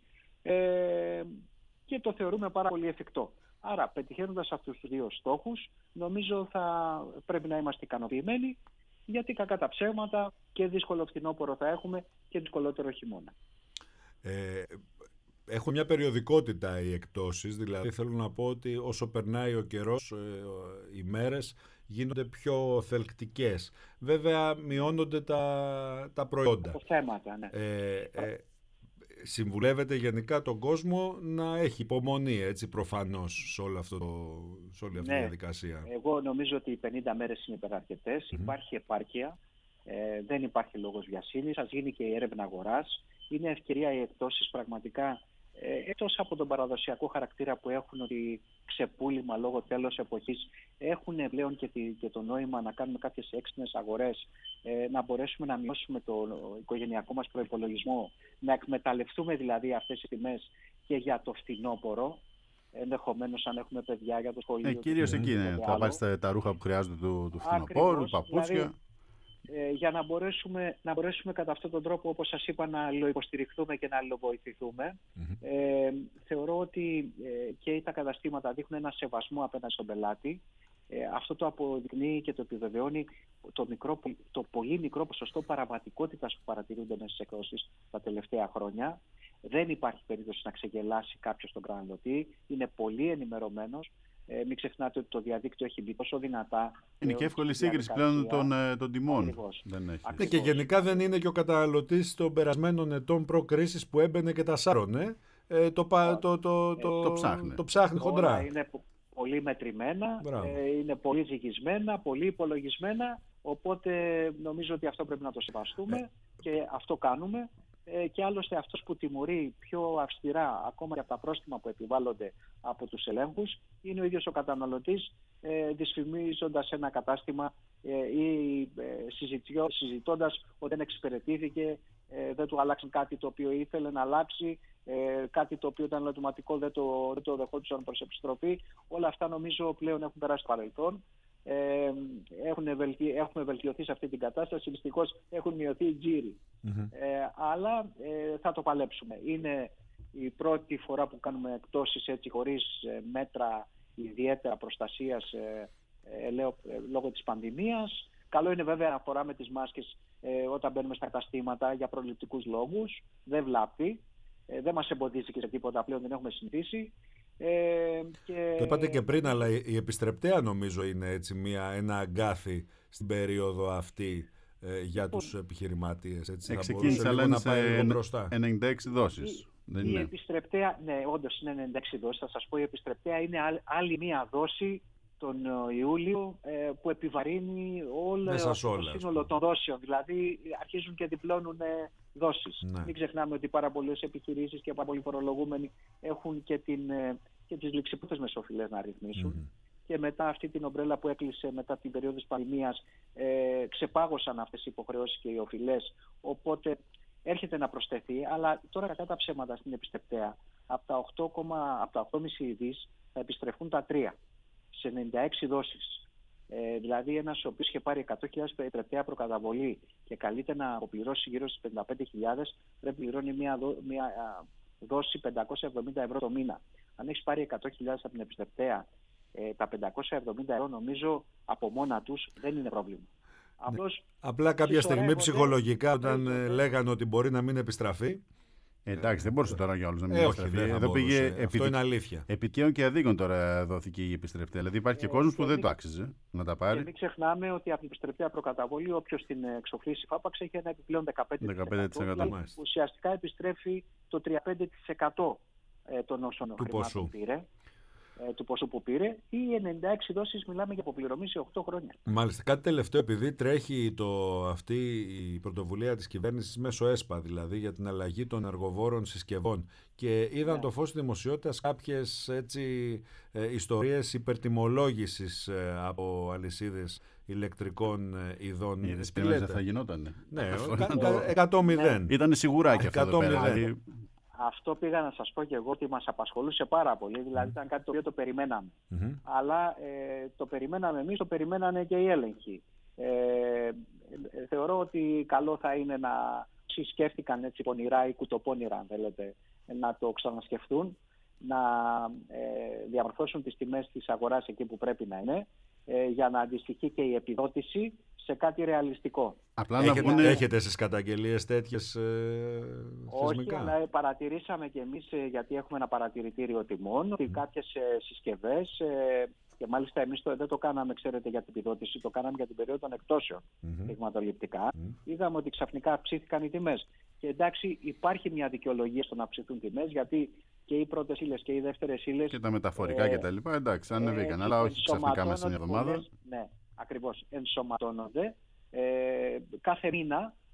ε, και το θεωρούμε πάρα πολύ εφικτό. Άρα, πετυχαίνοντας αυτούς τους δύο στόχους, νομίζω θα πρέπει να είμαστε ικανοποιημένοι, γιατί κακά τα ψέματα και δύσκολο φθινόπωρο θα έχουμε και δυσκολότερο χειμώνα. Ε, Έχουν μια περιοδικότητα οι εκτόσεις, δηλαδή θέλω να πω ότι όσο περνάει ο καιρός, οι μέρες γίνονται πιο θελκτικές. Βέβαια μειώνονται τα, τα προϊόντα. Τα θέματα, ναι. Ε, ε, συμβουλεύεται γενικά τον κόσμο να έχει υπομονή, έτσι, προφανώς, σε, όλο αυτό το, σε όλη αυτή ναι. τη διαδικασία. Εγώ νομίζω ότι οι πενήντα μέρες είναι υπεραρκετές. Mm-hmm. Υπάρχει επάρκεια, ε, δεν υπάρχει λόγος βιασύνης. Ας γίνει και η έρευνα αγοράς. Είναι ευκαιρία οι εκτόσεις πραγματικά Ε, εκτός από τον παραδοσιακό χαρακτήρα που έχουν, ότι ξεπούλημα λόγω τέλος εποχής, έχουν πλέον και, τη, και το νόημα να κάνουμε κάποιες έξυπνες αγορές, ε, να μπορέσουμε να μειώσουμε το οικογενειακό μας προϋπολογισμό, να εκμεταλλευτούμε δηλαδή αυτές τις τιμές και για το φθινόπωρο, ενδεχομένως αν έχουμε παιδιά για το σχολείο. Ε, κυρίως εκεί είναι, θα πάρεις τα, τα ρούχα που χρειάζονται του, του φθινοπόρου, παπούτσια. Δηλαδή, ε, για να μπορέσουμε, να μπορέσουμε κατά αυτόν τον τρόπο, όπως σας είπα, να αλληλοϊποστηριχθούμε και να αλληλοβοηθηθούμε. Mm-hmm. Ε, θεωρώ ότι ε, και τα καταστήματα δείχνουν ένα σεβασμό απέναντι στον πελάτη. Ε, αυτό το αποδεικνύει και το επιβεβαιώνει το, μικρό, το πολύ μικρό ποσοστό παραβατικότητας που παρατηρούνται μέσα στις εκδόσεις τα τελευταία χρόνια. Δεν υπάρχει περίπτωση να ξεγελάσει κάποιος τον καταναλωτή. Είναι πολύ ενημερωμένος. Ε, μην ξεχνάτε ότι το διαδίκτυο έχει μπει τόσο δυνατά. Είναι και εύκολη σύγκριση πλέον των, των τιμών. Ακριβώς. Δεν έχει. Ακριβώς. Και γενικά δεν είναι και ο καταναλωτής των περασμένων ετών προ-κρίσης που έμπαινε και τα σάρωνε. Ε, το, το, το, το, το, το ψάχνει. Το ψάχνει χοντρά. Είναι πολύ μετρημένα, ε, είναι πολύ ζυγισμένα, πολύ υπολογισμένα. Οπότε νομίζω ότι αυτό πρέπει να το σεβαστούμε ε. και αυτό κάνουμε. Ε, και άλλωστε αυτός που τιμωρεί πιο αυστηρά ακόμα και από τα πρόστιμα που επιβάλλονται από τους ελέγχους είναι ο ίδιος ο καταναλωτής, ε, δυσφημίζοντας ένα κατάστημα ε, ή ε, συζητώντας ότι δεν εξυπηρετήθηκε, ε, δεν του αλλάξαν κάτι το οποίο ήθελε να αλλάξει, ε, κάτι το οποίο ήταν ερωτηματικό, δεν το, δεν το δεχόντουσαν προς επιστροφή. Όλα αυτά νομίζω πλέον έχουν περάσει στο παρελθόν. Ε, έχουν βελτι... έχουμε βελτιωθεί σε αυτή την κατάσταση, δυστυχώς έχουν μειωθεί οι τζίροι. Mm-hmm. Ε, αλλά ε, θα το παλέψουμε. Είναι η πρώτη φορά που κάνουμε εκπτώσεις έτσι χωρίς ε, μέτρα ιδιαίτερα προστασίας ε, ε, λέω, ε, λόγω της πανδημίας. Καλό είναι βέβαια να φοράμε τις μάσκες ε, όταν μπαίνουμε στα καταστήματα για προληπτικούς λόγους. Δεν βλάπτει, ε, δεν μας εμποδίζει και σε τίποτα, πλέον δεν έχουμε συνηθίσει. Ε, και... Το είπατε και πριν, αλλά η επιστρεπτέα νομίζω είναι έτσι μια, ένα αγκάθι στην περίοδο αυτή ε, για τους επιχειρηματίες. Έτσι, ξεκίνησε, αλλά είναι σε ενενήντα έξι δόσεις. Η, δεν η είναι. επιστρεπτέα, ναι, όντως είναι ενενήντα έξι δόσεις. Θα σας πω, η επιστρεπτέα είναι άλλη, άλλη μια δόση τον Ιούλιο ε, που επιβαρύνει όλο το σύνολο των δόσεων. Δηλαδή αρχίζουν και διπλώνουν ε, δόσεις. Ναι. Μην ξεχνάμε ότι πάρα πολλές επιχειρήσεις και πάρα πολλοί φορολογούμενοι έχουν και, την, ε, και τις ληξιπούτες μεσοφυλές να ρυθμίσουν. Mm-hmm. Και μετά αυτή την ομπρέλα που έκλεισε μετά την περίοδο της πανδημίας ε, ξεπάγωσαν αυτές οι υποχρεώσεις και οι οφειλές. Οπότε έρχεται να προσθεθεί, αλλά τώρα κατά τα ψέματα στην επιστρεπτέα από τα οκτώ κόμμα πέντε δις θα επιστρεφούν τα τρία. Σε ενενήντα έξι δόσεις. Ε, δηλαδή ένας ο οποίος είχε πάρει εκατό χιλιάδες επιστρεπτέα προκαταβολή και καλείται να αποπληρώσει γύρω στις πενήντα πέντε χιλιάδες, πρέπει να πληρώνει μια, δό, μια α, δόση πεντακόσια εβδομήντα ευρώ το μήνα. Αν έχεις πάρει εκατό χιλιάδες από την επιστρεπτέα, ε, τα πεντακόσια εβδομήντα ευρώ νομίζω από μόνα τους δεν είναι πρόβλημα. Ναι. Απλώς, απλά κάποια στιγμή ψυχολογικά όταν ε, λέγανε ότι μπορεί να μην επιστραφεί. Εντάξει, δεν μπορούσε τώρα για όλους να μην ε, επιστραφεί. Όχι, Εδώ πήγε αυτό επί... είναι αλήθεια. Επιτίων και αδίκων τώρα δόθηκε η επιστρεπτέα. Δηλαδή υπάρχει και ε, κόσμος που δεν το άξιζε να τα πάρει. Και μην ξεχνάμε ότι από την επιστρεπτέα προκαταβολή, όποιος την εξοφλήσει φάπαξ έχει ένα επιπλέον δεκαπέντε τοις εκατό. δεκαπέντε τοις εκατό. Δηλαδή, ουσιαστικά επιστρέφει το τριάντα πέντε τοις εκατό των όσων χρημάτων πήρε. Του ποσού που πήρε, ή ενενήντα έξι δόσεις μιλάμε για αποπληρωμή σε οκτώ χρόνια. Μάλιστα. Κάτι τελευταίο, επειδή τρέχει το, αυτή η πρωτοβουλία της κυβέρνησης μέσω ΕΣΠΑ, δηλαδή για την αλλαγή των εργοβόρων συσκευών, και είδαν yeah. το φως της δημοσιότητας κάποιες έτσι, ε, ιστορίες υπερτιμολόγησης ε, από αλυσίδες ηλεκτρικών ε, ειδών. Γιατί δεν θα γινότανε. Ναι, εκατό μηδέν. Ήταν σιγουράκι αυτό εδώ πέρα. Αυτό πήγα να σας πω και εγώ ότι μας απασχολούσε πάρα πολύ, δηλαδή ήταν κάτι το οποίο το περιμέναμε. Mm-hmm. Αλλά ε, το περιμέναμε εμείς, το περιμένανε και οι έλεγχοι. Ε, ε, θεωρώ ότι καλό θα είναι να σκέφτηκαν έτσι πονηρά ή κουτοπώνηρα, αν θέλετε, να το ξανασκεφτούν, να ε, διαμορφώσουν τις τιμές της αγοράς εκεί που πρέπει να είναι, ε, για να αντιστοιχεί και η επιδότηση σε κάτι ρεαλιστικό. Απλά έχετε, να πούνε... έχετε στις καταγγελίες τέτοιες ε, θεσμικά? Όχι, αλλά παρατηρήσαμε και εμείς, ε, γιατί έχουμε ένα παρατηρητήριο τιμών, ότι mm. κάποιες ε, συσκευές, ε, και μάλιστα εμείς το, δεν το κάναμε, ξέρετε, για την επιδότηση, το κάναμε για την περίοδο των εκτόσεων, mm-hmm. δειγματοληπτικά. Mm. Είδαμε ότι ξαφνικά αυξήθηκαν οι τιμές. Και εντάξει, υπάρχει μια δικαιολογία στο να αυξηθούν τιμές, γιατί και οι πρώτες ύλες και οι δεύτερες ύλες... Και τα μεταφορικά ε, και τα λοιπά, εντάξει, ανεβήκαν, ε, αλλά όχι ξαφνικά μέσα στην εβδομάδα. Ναι, ακριβώς, ενσωματώνονται. Ε, κάθε μήνα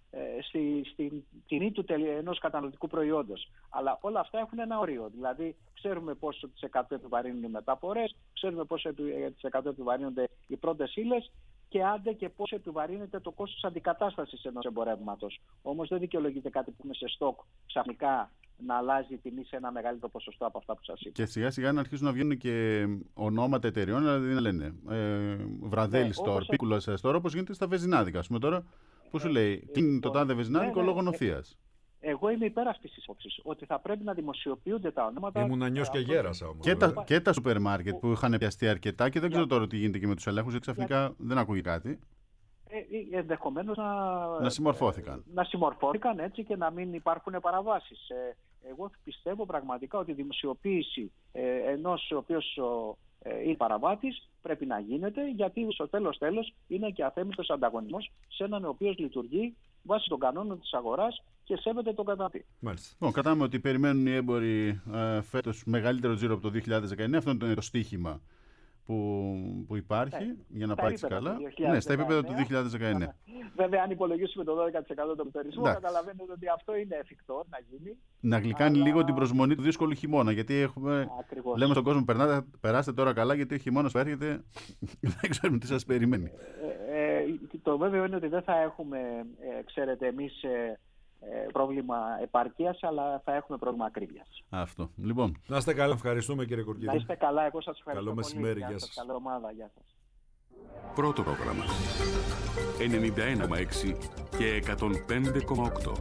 στη, στην τιμή του ενός καταναλωτικού προϊόντος. Αλλά όλα αυτά έχουν ένα όριο. Δηλαδή, ξέρουμε πόσο τις εκατό επιβαρύνουν οι μεταφορές, ξέρουμε πόσο τις εκατό επιβαρύνονται οι πρώτες ύλες και άντε και πόσο επιβαρύνεται το κόστος αντικατάστασης ενός εμπορεύματος. Όμως δεν δικαιολογείται κάτι που είναι σε στόκ ξαφνικά να αλλάζει η τιμή σε ένα μεγαλύτερο ποσοστό από αυτά που σας είπα. Και σιγά σιγά να αρχίσουν να βγαίνουν και ονόματα εταιρεών, δηλαδή να λένε ε, Βραδέλη Store, Πίκουλα Store, όπως γίνεται στα βεζινάδικα. Ας πούμε τώρα, που σου λέει, κλείνει το τάδε βεζινάδικο ναι, ναι, λόγω νοθείας. Εγώ είμαι υπέρ αυτής της όψης, ότι θα πρέπει να δημοσιοποιούνται τα ονόματα. Ήμουν ανιός και γέρασα όμως. Και, τα, και τα σούπερ μάρκετ που είχαν πιαστεί αρκετά και δεν ξέρω τώρα τι γίνεται και με τους ελέγχους, ξαφνικά για... δεν ακούγει κάτι. Ε, ενδεχομένως να, να συμμορφώθηκαν. Να συμμορφώθηκαν έτσι και να μην υπάρχουν παραβάσεις. Ε, εγώ πιστεύω πραγματικά ότι η δημοσιοποίηση ε, ενός ο οποίος ε, είναι παραβάτης πρέπει να γίνεται, γιατί στο τέλος τέλος είναι και αθέμητος ανταγωνισμός σε έναν ο οποίος λειτουργεί βάσει των κανόνων της αγοράς και σέβεται τον καταναλωτή. Μάλιστα. Λοιπόν, κατάμε ότι περιμένουν οι έμποροι ε, φέτος μεγαλύτερο τζίρο από το δύο χιλιάδες δεκαεννέα. Αυτό είναι το στίχημα που, που υπάρχει ναι, για να πάει καλά. Ναι, στα επίπεδα του δύο χιλιάδες δεκαεννέα. Βέβαια, αν υπολογίσουμε το δώδεκα τοις εκατό τον πληθωρισμό, καταλαβαίνετε ότι αυτό είναι εφικτό να γίνει. Να γλυκάνει αλλά... λίγο την προσμονή του δύσκολου χειμώνα. Γιατί έχουμε... λέμε στον κόσμο, περνάτε, περάστε τώρα καλά, γιατί ο χειμώνας που έρχεται δεν ξέρουμε τι σας περιμένει. Ε, ε, το βέβαιο είναι ότι δεν θα έχουμε, ε, ξέρετε, εμείς ε, πρόβλημα επαρκείας, αλλά θα έχουμε πρόβλημα ακρίβειας. Αυτό. Λοιπόν. Να είστε καλά, ευχαριστούμε κύριε Κορκίδη. Να είστε καλά, εγώ σας ευχαριστώ. Καλό μεσημέρι, γεια σας. Καλή ομάδα, γεια σας. Πρώτο πρόγραμμα ενενήντα ένα κόμμα έξι και εκατόν πέντε κόμμα οκτώ.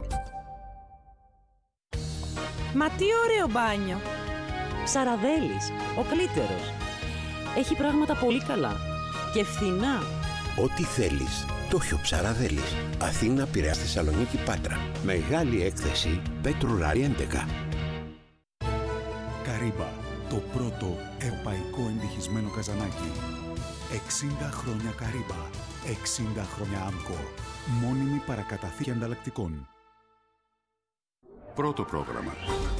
Μα τι ωραίο μπάνιο! Ψαραδέλης, ο καλύτερος. Έχει πράγματα πολύ καλά και φθηνά. Ό,τι θέλεις, το έχει ο Ψαραδέλης. Αθήνα, Πειραιά, Θεσσαλονίκη, Πάτρα. Μεγάλη έκθεση Πέτρου Ράρι έντεκα. Καρύμπα, το πρώτο ευρωπαϊκό εντυχισμένο καζανάκι. εξήντα χρόνια Καρύμπα, εξήντα χρόνια άμκο. Μόνιμη παρακαταθήκη ανταλλακτικών. Πρώτο πρόγραμμα.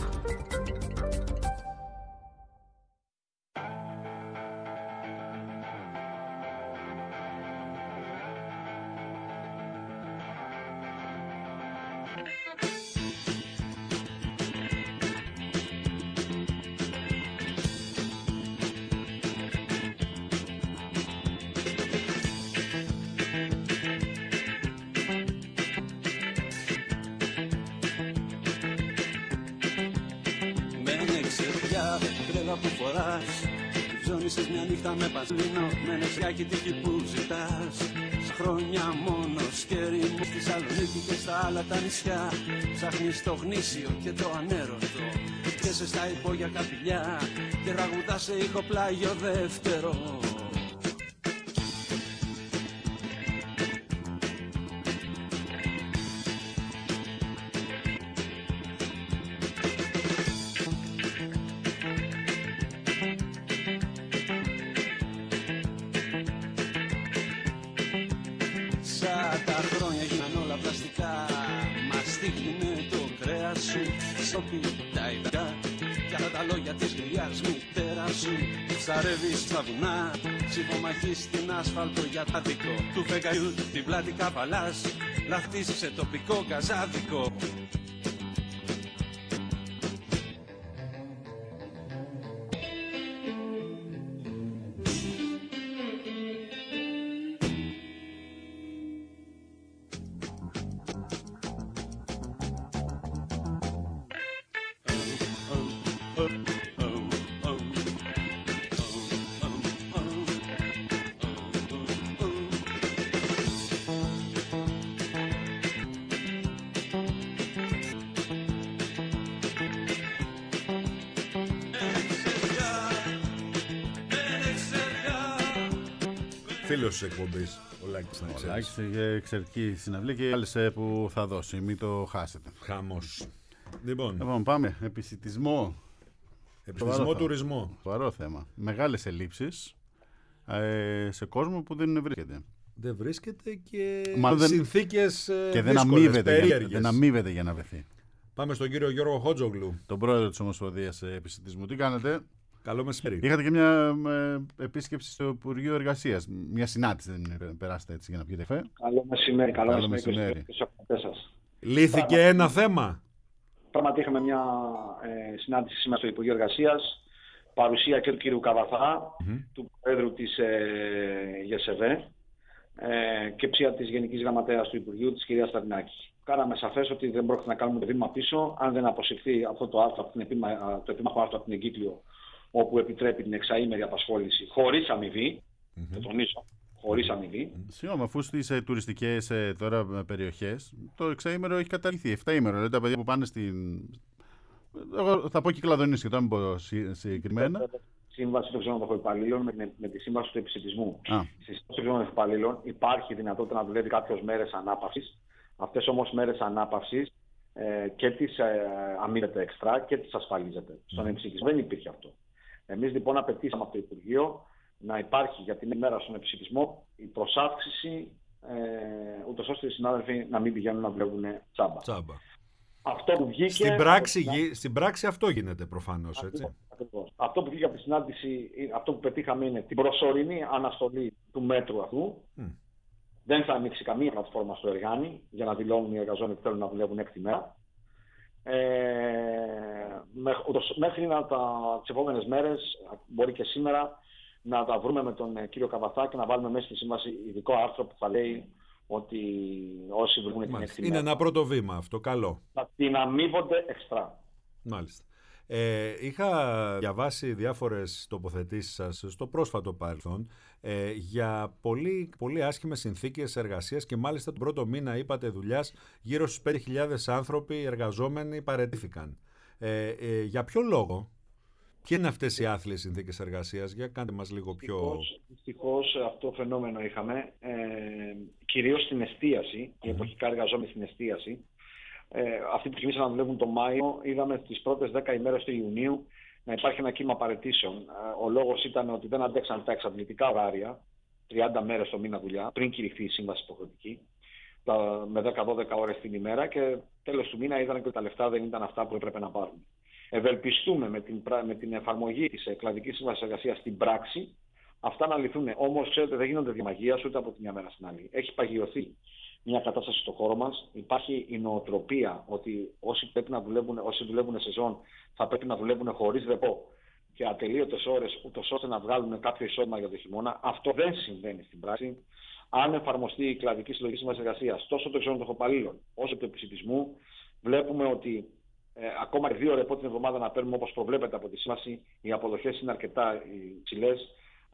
Που φοράς, ψώνισες μια νύχτα με πασλίνο, με νεσιάκι τύχη που ζητάς. Χρόνια μόνος και ρήμος στη Θεσσαλονίκη και στα άλλα τα νησιά. Ψάχνεις το γνήσιο και το ανέρωτο, πιέσαι στα υπόγεια καπηλιά και ραγουδάς σε ήχο πλάγιο δεύτερο. Ψαρεύεις στα βουνά, ψυχομαχείς στην άσφαλτο για τάδικο του φεγγαριού την πλάτη καβαλάς, λαχτείς σε τοπικό καζάδικο. Φίλος της εκπομπής, ο Λάκης, να ξέρεις. Ο Λάκης είχε εξαιρετική συναυλία και άλλες που θα δώσει, μην το χάσετε. Χαμός. Λοιπόν, λοιπόν πάμε, επισιτισμό. Επισιτισμό, τουρισμό. Σοβαρό θέμα. Μεγάλες ελλείψεις ε, σε κόσμο που δεν βρίσκεται. Δεν βρίσκεται και Μάλλον συνθήκες ε, και δεν αμείβεται, για, δεν αμείβεται για να βρεθεί. Πάμε στον κύριο Γιώργο Χότζογλου. Τον πρόεδρο της Ομοσπονδίας Επισιτισμού. Τι κάνετε? Καλό μεσημέρι. Είχατε και μια ε, επίσκεψη στο Υπουργείο Εργασίας. Μια συνάντηση, δεν περάσετε έτσι για να πιείτε καφέ. Καλό μεσημέρι. Καλό, Καλό μεσημέρι. μεσημέρι. Λύθηκε Πράγματι, ένα θέμα. Πράγματι είχαμε μια ε, συνάντηση σήμερα στο Υπουργείο Εργασίας. Παρουσία και του κύριου Καβαθά, mm-hmm. του Πρόεδρου της ε, ΓΕΣΕΒΕ ε, και ψία της Γενικής Γραμματέας του Υπουργείου, της κυρίας Σταδινάκη. Κάναμε σαφές ότι δεν πρόκειται να κάνουμε το βήμα πίσω αν δεν αποσυρθεί αυτό το άρθρο, από την επίμα, το επίμαχο άρθρο από την εγκύκλιο, όπου επιτρέπει την εξαήμερη απασχόληση χωρίς αμοιβή. Mm-hmm. Το τονίζω, χωρίς αμοιβή. Συγγνώμη, αφού στις ε, τουριστικές ε, τώρα περιοχές το εξαήμερο έχει καταργηθεί. Εφταήμερο, δηλαδή τα παιδιά που πάνε στην. Εγώ θα πω κυκλαδονίσιο, θα μην πω συγκεκριμένα. Σύμβαση των ξενοδοχών υπαλλήλων με, με τη σύμβαση του επισιτισμού. Στη σύμβαση των ξενοδοχών υπαλλήλων υπάρχει δυνατότητα να δουλεύει κάποιες μέρες ανάπαυσης. Αυτές όμως μέρες ανάπαυσης ε, και τις ε, αμείβεται εξτρά και τις ασφαλίζεται. Mm. Στον επισιτισμό δεν υπήρχε αυτό. Εμείς λοιπόν απαιτήσαμε από το Υπουργείο να υπάρχει για την ημέρα στον επισιτισμό η προσάυξηση, ε, ούτως ώστε οι συνάδελφοι να μην πηγαίνουν να δουλεύουν τσάμπα. τσάμπα. Αυτό που βγήκε, στην, πράξη, από... στην πράξη αυτό γίνεται προφανώς, ακριβώς, έτσι. Ακριβώς. Αυτό που βγήκε από τη συνάντηση, αυτό που πετύχαμε είναι την προσωρινή αναστολή του μέτρου αυτού. Mm. Δεν θα ανοίξει καμία πλατφόρμα στο Εργάνι για να δηλώνουν οι εργαζόμενοι που θέλουν να δουλεύουν έκτη μέρα. Ε, μέχρι να τα, τις επόμενες μέρες, μπορεί και σήμερα, να τα βρούμε με τον κύριο Καβαθά και να βάλουμε μέσα στη σύμβαση ειδικό άρθρο που θα λέει ότι όσοι βρουν την έκτη είναι μέρα, ένα πρώτο βήμα αυτό, καλό. Θα την αμείβονται εξτρά. Μάλιστα. Ε, είχα διαβάσει διάφορες τοποθετήσεις σας στο πρόσφατο παρελθόν ε, για πολύ, πολύ άσχημες συνθήκες εργασίας και μάλιστα τον πρώτο μήνα, είπατε, δουλειάς, γύρω στους πέντε χιλιάδες άνθρωποι εργαζόμενοι παραιτήθηκαν. Ε, ε, για ποιο λόγο? Ποιες είναι αυτές οι άθλιες συνθήκες εργασίας? Για κάντε μας λίγο πιο... Δυστυχώς, δυστυχώς αυτό το φαινόμενο είχαμε, ε, κυρίως στην εστίαση, mm-hmm. οι εποχικά εργαζόμενοι στην εστίαση. Ε, αυτοί που ξεκίνησαν να δουλεύουν τον Μάιο, είδαμε τις πρώτες δέκα ημέρες του Ιουνίου να υπάρχει ένα κύμα παραιτήσεων. Ε, ο λόγος ήταν ότι δεν αντέξαν τα εξαντλητικά ωράρια, τριάντα μέρες το μήνα δουλειά, πριν κηρυχθεί η σύμβαση υποχρεωτική, με δέκα με δώδεκα ώρες την ημέρα, και τέλος του μήνα είδαν ότι τα λεφτά δεν ήταν αυτά που έπρεπε να πάρουν. Ευελπιστούμε με την, με την εφαρμογή της κλαδικής σύμβασης εργασίας στην πράξη αυτά να λυθούν. Όμως, ξέρετε, δεν γίνονται διαμαγείας ούτε από τη μια μέρα στην άλλη. Έχει παγιωθεί μια κατάσταση στον χώρο μας. Υπάρχει η νοοτροπία ότι όσοι, πρέπει να δουλεύουν, όσοι δουλεύουν σεζόν θα πρέπει να δουλεύουν χωρίς ρεπό και ατελείωτες ώρες, ούτως ώστε να βγάλουν κάποιο εισόδημα για το χειμώνα. Αυτό δεν συμβαίνει στην πράξη. Αν εφαρμοστεί η κλαδική συλλογική σύμβαση εργασίας τόσο των ξενοδοχοπαλλήλων όσο του επισιτισμού, βλέπουμε ότι ε, ακόμα και δύο ρεπό την εβδομάδα να παίρνουμε όπως προβλέπεται από τη σύμβαση, οι αποδοχές είναι αρκετά υψηλές.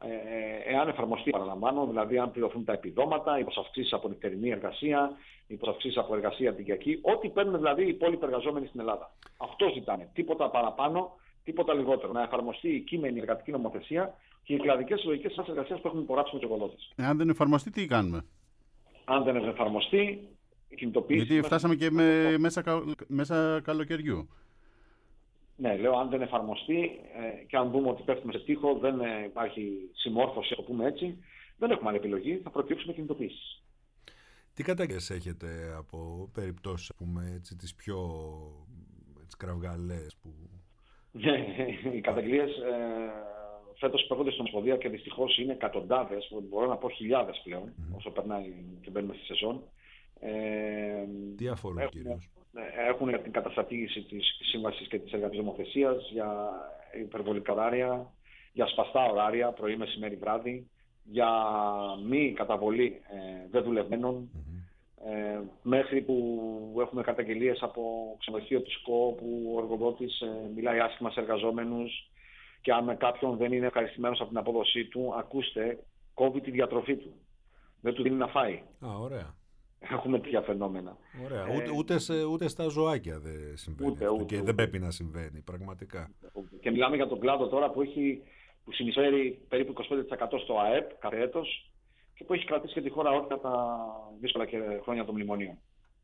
Ε, εάν εφαρμοστεί, παραλαμβάνω, δηλαδή αν πληρωθούν τα επιδόματα, οι προσαυξήσεις από νυχτερινή εργασία, οι προσαυξήσεις από εργασία αντικειακή, ό,τι παίρνουν δηλαδή οι υπόλοιποι εργαζόμενοι στην Ελλάδα. Αυτό ζητάνε. Τίποτα παραπάνω, τίποτα λιγότερο. Να εφαρμοστεί η κείμενη εργατική νομοθεσία και οι κλαδικές συλλογικές σύμβασεις εργασίας που έχουν υπογράψει με τους εργοδότες. Εάν δεν εφαρμοστεί, τι κάνουμε? Αν δεν εφαρμοστεί, η κινητοποίηση. Γιατί φτάσαμε και με, μέσα, μέσα καλοκαιριού. Ναι, λέω, αν δεν εφαρμοστεί ε, και αν δούμε ότι πέφτουμε σε τοίχο, δεν ε, υπάρχει συμμόρφωση, το πούμε έτσι, δεν έχουμε άλλη επιλογή, θα προκύψουμε κινητοποίησεις. Τι καταγγελίες έχετε από περιπτώσεις, πούμε, έτσι, τις πιο τις κραυγαλές που... Ναι, οι καταγγελίες ε, φέτος υπέρχονται στην Ομοσπονδία και δυστυχώς είναι εκατοντάδες, μπορώ να πω χιλιάδες πλέον, mm. όσο περνάει και μπαίνουμε στη σεζόν. Ε, Τι αφορούν κυρίως? Έχουν για την καταστατήγηση της σύμβασης και της εργατικής νομοθεσίας, για υπερβολικά ωράρια, για σπαστά ωράρια, πρωί, μεσημέρι, βράδυ, για μη καταβολή ε, δεν δουλευμένων, mm-hmm. ε, μέχρι που έχουμε καταγγελίες από ξενοδοχείο του ΣΚΟ που ο εργοδότης ε, μιλάει άσχημα σε εργαζόμενους και αν με κάποιον δεν είναι ευχαριστημένος από την απόδοσή του, ακούστε, κόβει τη διατροφή του. Δεν του δίνει να φάει. Α, ωραία. Έχουμε τέτοια φαινόμενα. Ωραία. Ε, ούτε, ούτε, σε, ούτε στα ζωάκια δεν συμβαίνει ούτε, αυτό ούτε, και ούτε, δεν πρέπει να συμβαίνει πραγματικά. Και μιλάμε για τον κλάδο τώρα που, έχει, που συνεισφέρει περίπου είκοσι πέντε τοις εκατό στο ΑΕΠ κάθε έτος και που έχει κρατήσει και τη χώρα όλα τα δύσκολα και χρόνια των μνημονίων.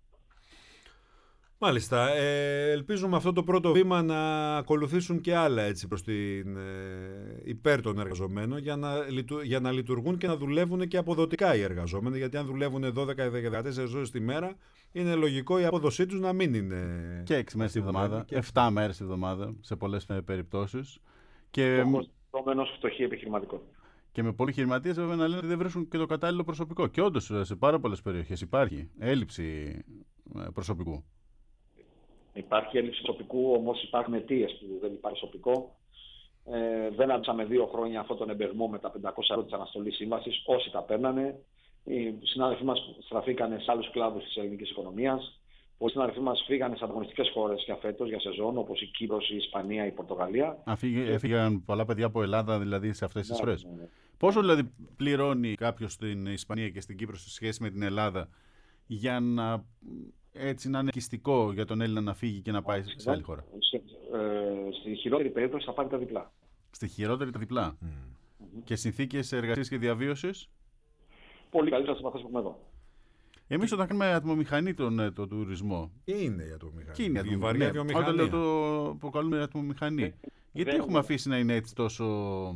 Μάλιστα. Ε, ελπίζουμε αυτό το πρώτο βήμα να ακολουθήσουν και άλλα έτσι προς την ε, υπέρ των εργαζομένων για να, για να λειτουργούν και να δουλεύουν και αποδοτικά οι εργαζόμενοι. Γιατί αν δουλεύουν δώδεκα με δεκατέσσερις ώρες τη μέρα, είναι λογικό η απόδοσή τους να μην είναι. Και έξι μέρες τη εβδομάδα, και εφτά μέρες τη εβδομάδα σε πολλές περιπτώσεις. Και... φτωχός φτωχή επιχειρηματικότητα. Και με πολλοί επιχειρηματίες βέβαια να λένε ότι δεν βρίσκουν και το κατάλληλο προσωπικό. Και όντως σε πάρα πολλές περιοχές υπάρχει έλλειψη προσωπικού. Υπάρχει έλλειψη προσωπικού, όμως υπάρχουν αιτίες που δεν υπάρχει προσωπικό. Ε, δεν άντισαμε δύο χρόνια αυτόν τον εμπεγμό με τα πεντακόσια ευρώ της αναστολής σύμβασης. Όσοι τα παίρνανε, οι συνάδελφοί μας στραφήκανε σε άλλους κλάδους της ελληνικής οικονομίας. Πολλοί συνάδελφοί μας φύγανε σε ανταγωνιστικές χώρες για φέτος, για σεζόν, όπως η Κύπρος, η Ισπανία, η Πορτογαλία. Έφυγαν πολλά παιδιά από Ελλάδα δηλαδή σε αυτές τις ναι, χώρες. Ναι, ναι. Πόσο δηλαδή πληρώνει κάποιος στην Ισπανία και στην Κύπρο σε σχέση με την Ελλάδα για να, έτσι, να είναι ελκυστικό για τον Έλληνα να φύγει και να πάει σε άλλη χώρα? Ε, στη χειρότερη περίπτωση θα πάρει τα διπλά. Στη χειρότερη τα διπλά. Mm. Mm-hmm. Και συνθήκες εργασίας και διαβίωσης? Πολύ καλύτερα από αυτές που έχουμε εδώ. Εμείς όταν κάνουμε ατμομηχανή τον το τουρισμό. Τι είναι η ατμομηχανή? Τι είναι η βαριά βιομηχανία? Όταν λέω το αποκαλούμε ατμομηχανή. Ε, Γιατί δεν έχουμε είναι. αφήσει να είναι έτσι τόσο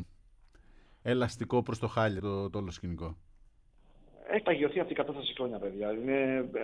ελαστικό προς το χάλια το, το όλο σκηνικό? Έχει παγιωθεί αυτή η κατάσταση χρόνια, παιδιά. Είναι,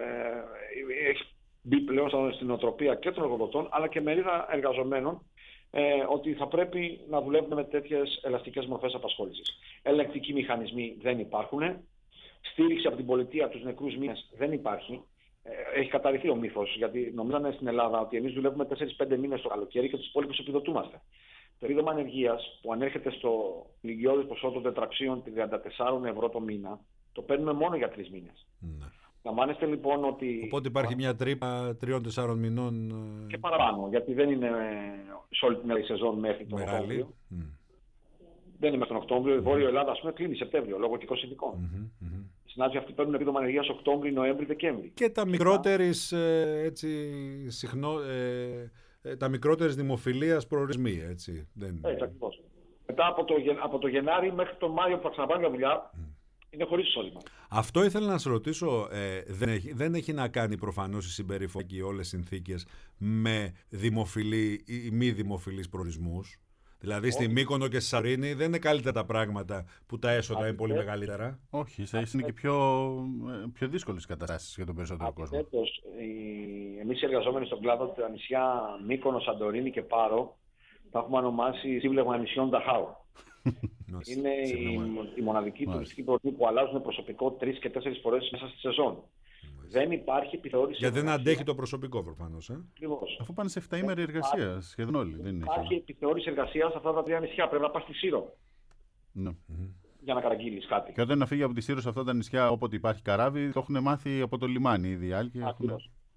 ε, έχει μπει πλέον στην οτροπία και των εργοδοτών, αλλά και μερίδα εργαζομένων, ε, ότι θα πρέπει να δουλεύουμε με τέτοιες ελαστικές μορφές απασχόλησης. Ελεκτικοί μηχανισμοί δεν υπάρχουν. Στήριξη από την πολιτεία τους νεκρούς μήνες δεν υπάρχει. Ε, έχει καταρριφθεί ο μύθος, γιατί νομίζανε στην Ελλάδα ότι εμείς δουλεύουμε τέσσερα πέντε μήνες το καλοκαίρι και τους υπόλοιπους επιδοτούμαστε. Το επίδομα ανεργίας που ανέρχεται στο λιγιώδη ποσό των τετρακόσια τριάντα τέσσερα ευρώ το μήνα, το παίρνουμε μόνο για τρεις μήνες. Ναι. Λαμβάνεστε λοιπόν ότι... Οπότε υπάρχει μια τρύπα τριών τεσσάρων μηνών... Και παραπάνω, γιατί δεν είναι σε όλη την σεζόν μέχρι τον Οκτώβριο. Mm. Δεν είναι μέχρι τον Οκτώβριο. Η mm. Βόρεια Ελλάδα, ας πούμε, κλείνει Σεπτέμβριο λόγω καιρικών συνθηκών. Mm-hmm. Mm-hmm. Οι συνάδελφοι αυτοί παίρνουν επίδομα ανεργίας Οκτώβριο, Νοέμβριο, Δεκέμβριο. Και τα μικρότερης, ε, έτσι, συχνό... Ε, ε, τα μικρότερης δημοφιλίας προορισμοί, έτσι. Δεν... Έτσι, ακριβώς. Μετά από το, από το Γενάρη μέχρι τον Μάιο που θα ξαναπάνε για δουλειά, mm. είναι χωρίς εισόδημα. Αυτό ήθελα να σε ρωτήσω, ε, δεν, έχει, δεν έχει να κάνει προφανώς η συμπεριφορά και όλες οι συνθήκες με δημοφιλή ή μη δημοφιλείς προορισμούς? Δηλαδή στη Μύκονο και στη Σαρίνη δεν είναι καλύτερα τα πράγματα που τα έσοδα είναι πολύ μεγαλύτερα? Όχι, είναι και πιο, πιο δύσκολες καταστάσεις για τον περισσότερο κόσμο. Εμείς οι εργαζόμενοι στον κλάδο τα νησιά Μύκονο, Σαντορίνη και Πάρο τα έχουμε ονομάσει σύμπλεγμα νησιών Νταχάου. Είναι η, η μοναδική τουριστική προορισμοί που αλλάζουν προσωπικό τρεις και τέσσερις φορές μέσα στη σεζόν. Δεν υπάρχει επιθεώρηση. Γιατί δεν αντέχει το προσωπικό προφανώς. Ε? Αφού πάνε σε εφταήμερη εργασία, σχεδόν όλοι. Δεν υπάρχει επιθεώρηση εργασίας σε αυτά τα τρία νησιά. Πρέπει να πας στη Σύρο. Ναι. Για να καταγγείλεις κάτι. Και όταν να φύγει από τη Σύρο σε αυτά τα νησιά, όποτε υπάρχει καράβι, το έχουν μάθει από το λιμάνι ήδη. Έχουν...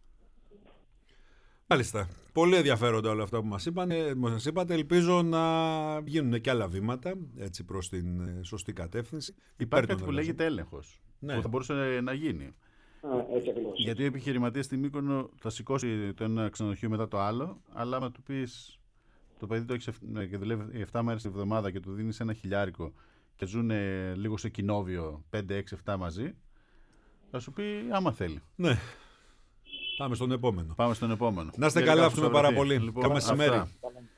Μάλιστα. Πολύ ενδιαφέροντα όλα αυτά που μας είπατε. Μας είπατε. Ελπίζω να γίνουν και άλλα βήματα έτσι, προς την σωστή κατεύθυνση. Υπάρχει κάτι που λέγεται έλεγχος. Ναι. Που θα μπορούσε να γίνει. Α, έτσι ακριβώς. Γιατί ο επιχειρηματίας στη Μύκονο θα σηκώσει το ένα ξενοδοχείο μετά το άλλο, αλλά άμα του πεις το παιδί το έχει και δουλεύει επτά μέρες την εβδομάδα και του δίνεις ένα χιλιάρικο και ζουν λίγο σε κοινόβιο πέντε έξι επτά μαζί, θα σου πει άμα θέλει. Ναι. Πάμε στον επόμενο. Πάμε στον επόμενο. Να είστε καλά, ευχαριστούμε πάρα πολύ. Λοιπόν, καλό μεσημέρι. Αυτά.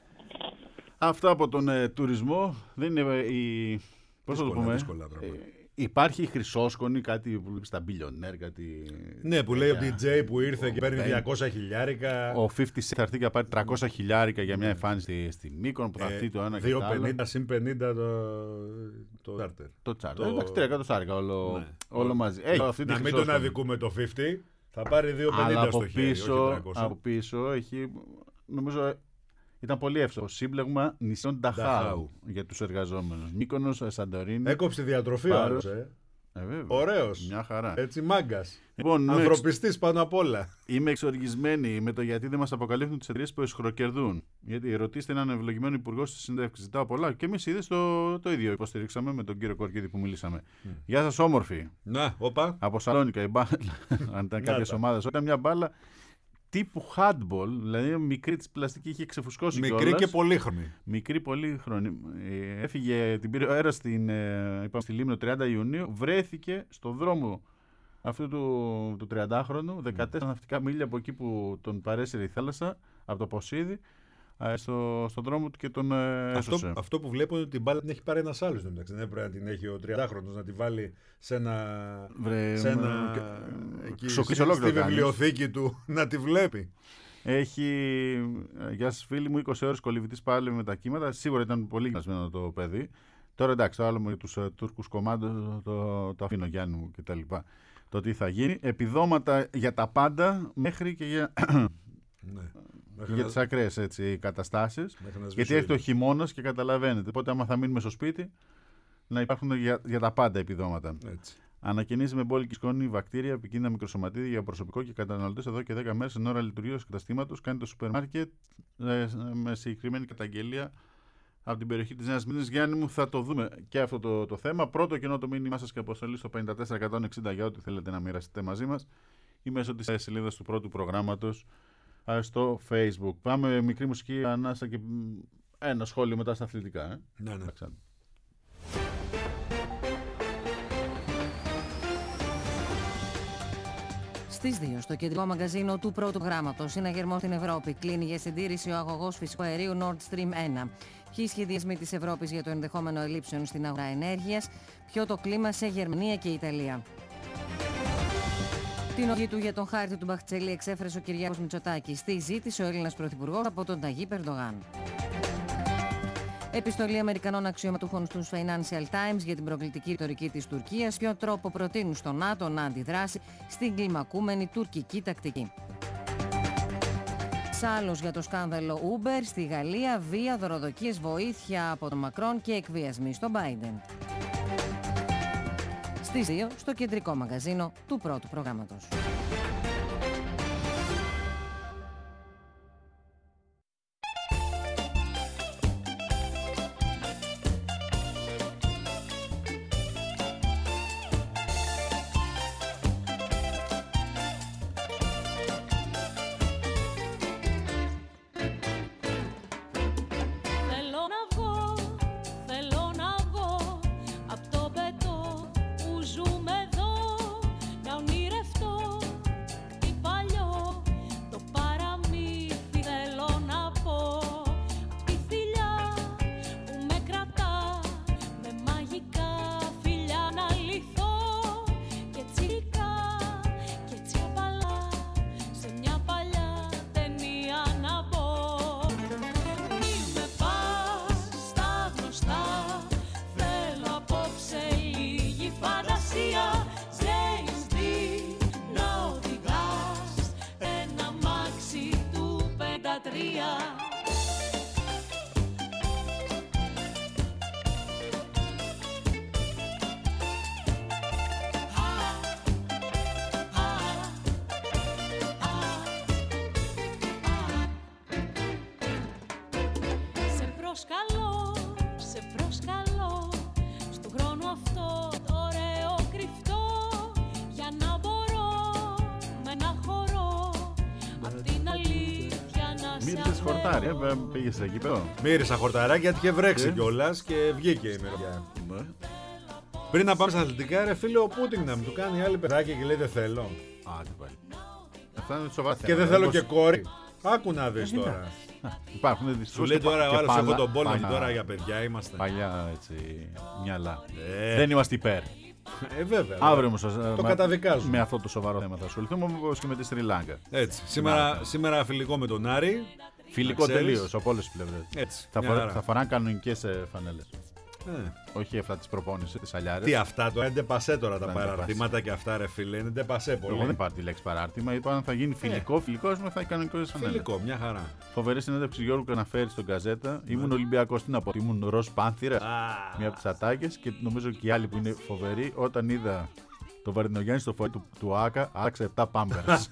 αυτά από τον ε, τουρισμό. Δεν είναι η. Πώς θα το πούμε. Δύσκολα, ε, υπάρχει η χρυσόσκονη, κάτι που βλέπει στα billionaire, κάτι. Ναι, που λέει ο ντι τζέι που ήρθε και παίρνει διακόσια χιλιάρικα. Ο πενήντα θα έρθει και θα πάρει τριακόσια χιλιάρικα για μια εμφάνιση στη Μύκονο που θα έρθει το ένα και το άλλο. διακόσια πενήντα συν πενήντα το τσάρτερ. Το τσάρτερ. Εντάξει, τριακόσια άρικα όλο, όλο μαζί. Να μην τον αδικούμε το πενήντα. Θα πάρει διακόσια πενήντα στο χέρι, πίσω, όχι τριακόσια. Από πίσω έχει, νομίζω, ήταν πολύ εύστοχο. Σύμπλεγμα νησιών Νταχάου για τους εργαζόμενους. Μύκονος, Σαντορίνη. Έκοψε διατροφή ο άλλος, ε. ε Ωραίος. Μια χαρά. Έτσι μάγκας. Λοιπόν, ανθρωπιστής εξ... πάνω απ' όλα. Είμαι εξοργισμένη με το γιατί δεν μας αποκαλύπτουν τις εταιρείες που εσχροκερδούν. Γιατί ρωτήστε έναν ευλογημένο υπουργό στη συνέντευξη. Ζητάω πολλά. Και εμείς είδες το, το ίδιο υποστηρίξαμε με τον κύριο Κορκίδη που μιλήσαμε. Mm. Γεια σας, όμορφοι. Να, όπα. Από Σαλόνικα, η μπάλα. Αν ήταν κάποιες ομάδες. Όταν μια μπάλα τύπου handball, δηλαδή μικρή της πλαστική είχε ξεφουσκώσει. Μικρή κιόλας. Και πολύχρονη. Μικρή πολύχρονη. Έφυγε, την πήρε ο αέρας στην, είπαμε, στη Λίμνο τριάντα Ιουνίου, βρέθηκε στο δρόμο αυτού του, του τριαντάχρονου, δεκατέσσερα mm. ναυτικά μίλια από εκεί που τον παρέσυρε η θάλασσα, από το Ποσίδι, στο, στον δρόμο του και τον έσωσε. Αυτό, αυτό που βλέπω είναι ότι την μπάλα την έχει πάρει ένας άλλος. Δεν έπρεπε να την έχει ο τριαντάχρονος να τη βάλει σε ένα. Βρε, σε ένα και, εκεί, στη, στη βιβλιοθήκη του να τη βλέπει. Έχει, γεια σας φίλοι μου, είκοσι ώρες κολυβητής πάλι με τα κύματα. Σίγουρα ήταν πολύ γυμνασμένο το παιδί. Τώρα εντάξει, το άλλο με τους uh, Τούρκους κομμάτων το, το αφήνω Γιάννη μου κτλ. Το τι θα γίνει. Επιδόματα για τα πάντα μέχρι και για, ναι. για να... τις ακραίες έτσι, καταστάσεις. Γιατί έρχεται ο χειμώνας και καταλαβαίνετε. Οπότε άμα θα μείνουμε στο σπίτι, να υπάρχουν για, για τα πάντα επιδόματα. Έτσι. Ανακαινίζει με μπόλικη σκόνη, βακτήρια, επικίνδυνα μικροσωματίδια για προσωπικό και καταναλωτές εδώ και δέκα μέρες εν ώρα λειτουργίας του καταστήματος. Κάνει το σούπερ μάρκετ ε, με συγκεκριμένη καταγγελία από την περιοχή της Νέας Μήνης. Γιάννη μου, θα το δούμε και αυτό το, το θέμα. Πρώτο κοινό το μήνυμά σας και αποστολή στο πέντε τέσσερα εκατόν εξήντα για ό,τι θέλετε να μοιραστείτε μαζί μας ή μέσω της σελίδας του πρώτου προγράμματος στο Facebook. Πάμε μικρή μουσική ανάσα και ένα σχόλιο μετά στα αθλητικά. Ε? Ναι, ναι. Στις δύο, στο κεντρικό μαγκαζίνο του πρώτου γράμματος, συναγερμό στην Ευρώπη, κλείνει για συντήρηση ο αγωγός φυσικού αερίου Nord Stream ένα. Ποιοι σχεδιασμοί της Ευρώπης για το ενδεχόμενο ελλείψεων στην αγορά ενέργειας, ποιο το κλίμα σε Γερμανία και Ιταλία. Την οργή του για τον χάρτη του Μπαχτσελή εξέφρασε ο Κυριάκος Μητσοτάκης. Τι ζήτησε ο Έλληνας Πρωθυπουργός από τον Ταγίπ Ερντογάν. Επιστολή Αμερικανών αξιωματούχων στους Financial Times για την προκλητική ρητορική της Τουρκίας. Ποιο τρόπο προτείνουν στο ΝΑΤΟ να αντιδράσει στην κλιμακούμενη τουρκική τακτική. Σάλος για το σκάνδαλο Uber στη Γαλλία, βία, δωροδοκίες, βοήθεια από τον Μακρόν και εκβιασμοί στον Biden. Στις δύο, στο κεντρικό μαγκαζίνο του πρώτου προγράμματος. προσκαλώ, σε προσκαλώ στου χρόνου αυτό το ωραίο κρυφτό, για να μπορώ με ένα χορό απ' την αλήθεια να σε Μύρισες χορτάρι, ε, πήγες εκεί πέρα. Μύρισα χορταράκι γιατί είχε βρέξει κιόλας και βγήκε η μυρωδιά. Ναι. Πριν να πάμε στα αθλητικά, ρε φίλε, ο Πούτιν να μου του κάνει άλλη παιδάκι και λέει δεν θέλω. Α, τι πάει. Αυτά είναι σοβαρά. Και δεν θέλω και κόρη. Άκου να δεις τώρα. Υπάρχουν δυστυχώς. Σου λέει τώρα ο άλλος έχω τον πόλεμο και τώρα για παιδιά είμαστε. Παλιά έτσι μυαλά. Ε. Δεν είμαστε υπέρ. Ε, βέβαια. Αύριο όμως το καταδικάζουμε. Με αυτό το σοβαρό θέμα θα ασχοληθούμε, όπως και με τη Σρι Λάγκα. Έτσι. Σήμερα, σήμερα φιλικό με τον Άρη. Φιλικό τελείως από όλες τις πλευρές. Έτσι. Θα, φορά, θα φοράνε κανονικές φανέλες. Ε. Όχι αυτά της προπόνησης, της αλιάρες. Τι αυτά τώρα, είναι πασέ τώρα τα παραρτήματα και αυτά, ρε φίλε. Είναι πασέ πολύ. Εγώ δεν πάρω τη λέξη παράρτημα. Είπα αν θα γίνει φιλικό, ε. φιλικό, θα έχει κανονικές φανέλες. Φιλικό, μια χαρά. Φοβερή συνέντευξη Γιώργου Καναφέρη στον Καζέτα. Ναι. Ήμουν Ολυμπιακός, τι να πω. Ήμουν Ροζ Πάνθυρας. Μία από τις ατάκες και νομίζω και οι άλλοι που είναι φοβεροί. Όταν είδα το Βαρδινογιάννη στο φωλί του, του Άκα, άλλαξε επτά πάμπερς.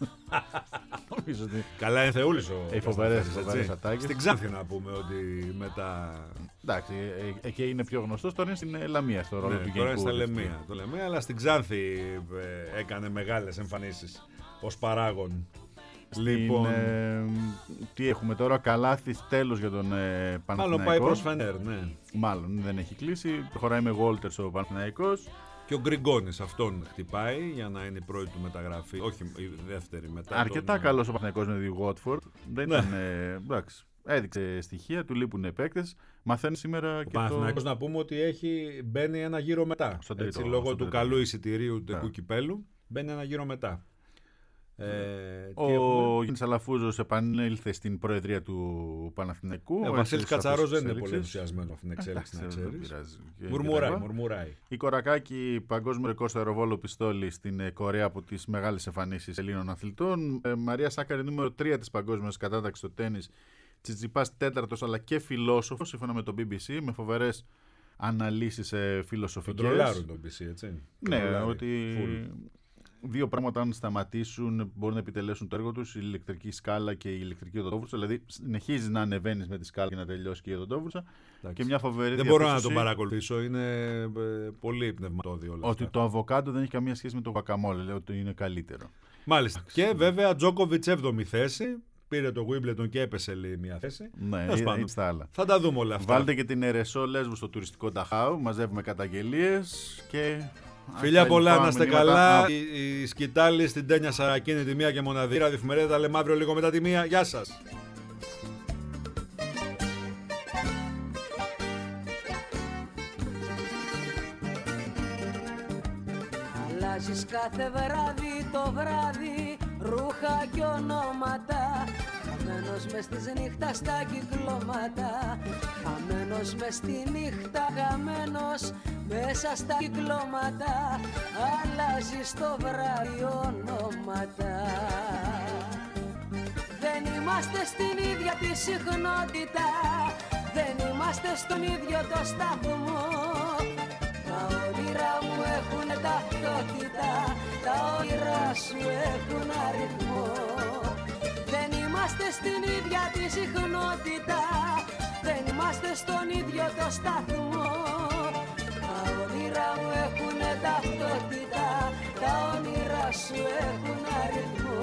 Καλά είναι θεούλης ο ε, φοβερές, φοβερές ατάκες. Στην Ξάνθη να πούμε ότι μετά... Εντάξει, εκεί ε, είναι πιο γνωστός, τώρα είναι στην Λαμία στο ρόλο ναι, του Γενικού. Τώρα είναι στα Λεμία, το Λεμία, αλλά στην Ξάνθη ε, έκανε μεγάλες εμφανίσεις ως παράγον. Στην, λοιπόν... ε, τι έχουμε τώρα, καλάθι τέλος για τον ε, Παναθηναϊκό. Μάλλον πάει προς Φενέρ, ναι. Μάλλον δεν έχει κλείσει, προχωράει με Γόλτερς ο Παναθηναϊκός. Και ο Γκριγκόνης αυτόν χτυπάει για να είναι η πρώτη του μεταγραφή. Όχι η δεύτερη μετά. Αρκετά τον... καλός ο Παναθηναϊκός με τη Watford. Δεν ναι. ήταν. Ε, εντάξει. Έδειξε στοιχεία, του λείπουν παίκτες. Μαθαίνει σήμερα ο και. Ο Παναθηναϊκός το... να πούμε ότι έχει μπαίνει ένα γύρο μετά. Στον τρίτο, Έτσι, λόγω στον του τρίτο. καλού εισιτηρίου του yeah. κυπέλου, μπαίνει ένα γύρο μετά. Ε, ο έχουμε... Γιάννης Αλαφούζος επανήλθε στην προεδρία του Παναθηναϊκού. Ε, ο Βασίλης Κατσαρός δεν είναι πολύ ενθουσιασμένο αυτήν την εξέλιξη, να ξέρεις. Μουρμουράει, μουρμουράει. Η Κορακάκη, παγκόσμιο ρεκόρ στο αεροβόλο πιστόλι στην Κορέα από τις μεγάλες εμφανίσεις Ελλήνων αθλητών. Ε, Μαρία Σάκαρη, νούμερο τρία της παγκόσμιας κατάταξης στο τένις. Τσιτσιπάς τέταρτος, αλλά και φιλόσοφος, σύμφωνα με το μπι μπι σι, με φοβερές αναλύσεις ε, φιλοσοφικές. Τον τρολάρουν το μπι μπι σι, έτσι. Ναι, τρολάρουν, ότι full. Δύο πράγματα, αν σταματήσουν, μπορούν να επιτελέσουν το έργο τους, η ηλεκτρική σκάλα και η ηλεκτρική οδοντόβουρσα. Δηλαδή, συνεχίζει να ανεβαίνεις με τη σκάλα και να τελειώσει και η οδοντόβουρσα. Και μια φοβερή δεν μπορώ να τον παρακολουθήσω, είναι ε, πολύ πνευματώδη όλα αυτά. Ότι το αβοκάντο δεν έχει καμία σχέση με το γουακαμόλε, λέω ότι είναι καλύτερο. Μάλιστα. Και βέβαια, Τζόκοβιτς έβδομη θέση. Πήρε το Wimbledon και έπεσε λέει μια θέση. Ναι, ή στα άλλα. Θα τα δούμε όλα αυτά. Βάλτε και την Ερεσό Λέσβου στο τουριστικό Νταχάου. Μαζεύουμε καταγγελίες και. Φιλιά πολλά, να είστε καλά. Η, η σκητάλη στην Τένια Σαρακίνη, τη μία και μοναδική. Ραδιοφημερίδα, τα λέμε αύριο λίγο μετά τη μία. Γεια σας. Αλλάζεις κάθε βράδυ το βράδυ ρούχα και ονόματα. Χαμένος μες στις νύχτα στα κυκλώματα. Χαμένος μες στη νύχτα, χαμένος μέσα στα κυκλώματα. Αλλάζεις το βράδυ ονόματα. Δεν είμαστε στην ίδια τη συχνότητα. Δεν είμαστε στον ίδιο το σταθμό. Τα όνειρά μου έχουν ταυτότητα. Τα όνειρά σου έχουν αριθμό. Δεν είμαστε στην ίδια τη συχνότητα. Δεν είμαστε στον ίδιο το σταθμό. Τα όνειρά μου έχουν ταυτότητα. Τα όνειρά σου έχουν αριθμό.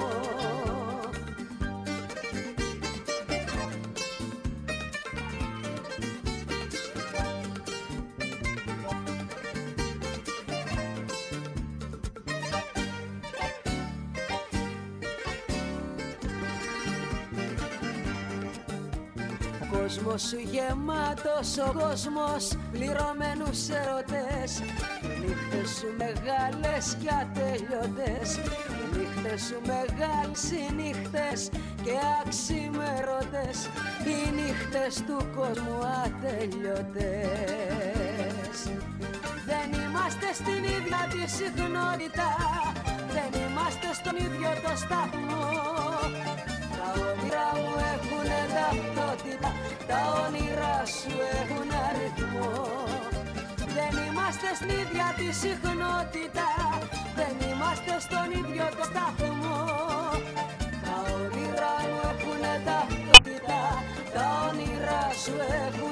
Ο κόσμος σου γεμάτος, ο κόσμος πληρωμένους ερωτές. Οι νύχτες σου μεγάλες και ατελειωτές. Οι νύχτες σου μεγάλες, οι νύχτες και αξιμερωτές. Οι νύχτες του κόσμου ατελειωτές. Δεν είμαστε στην ίδια τη συχνότητα. Δεν είμαστε στον ίδιο το σταθμό. Τα όνειρά μου έχουν ταυτότητα. Τα όνειρά σου έχουν αριθμό. Δεν είμαστε στην ίδια τη συχνότητα. Δεν είμαστε στον ίδιο το σταθμό. Τα όνειρά μου έχουν ταυτότητα. Τα όνειρά σου έχουν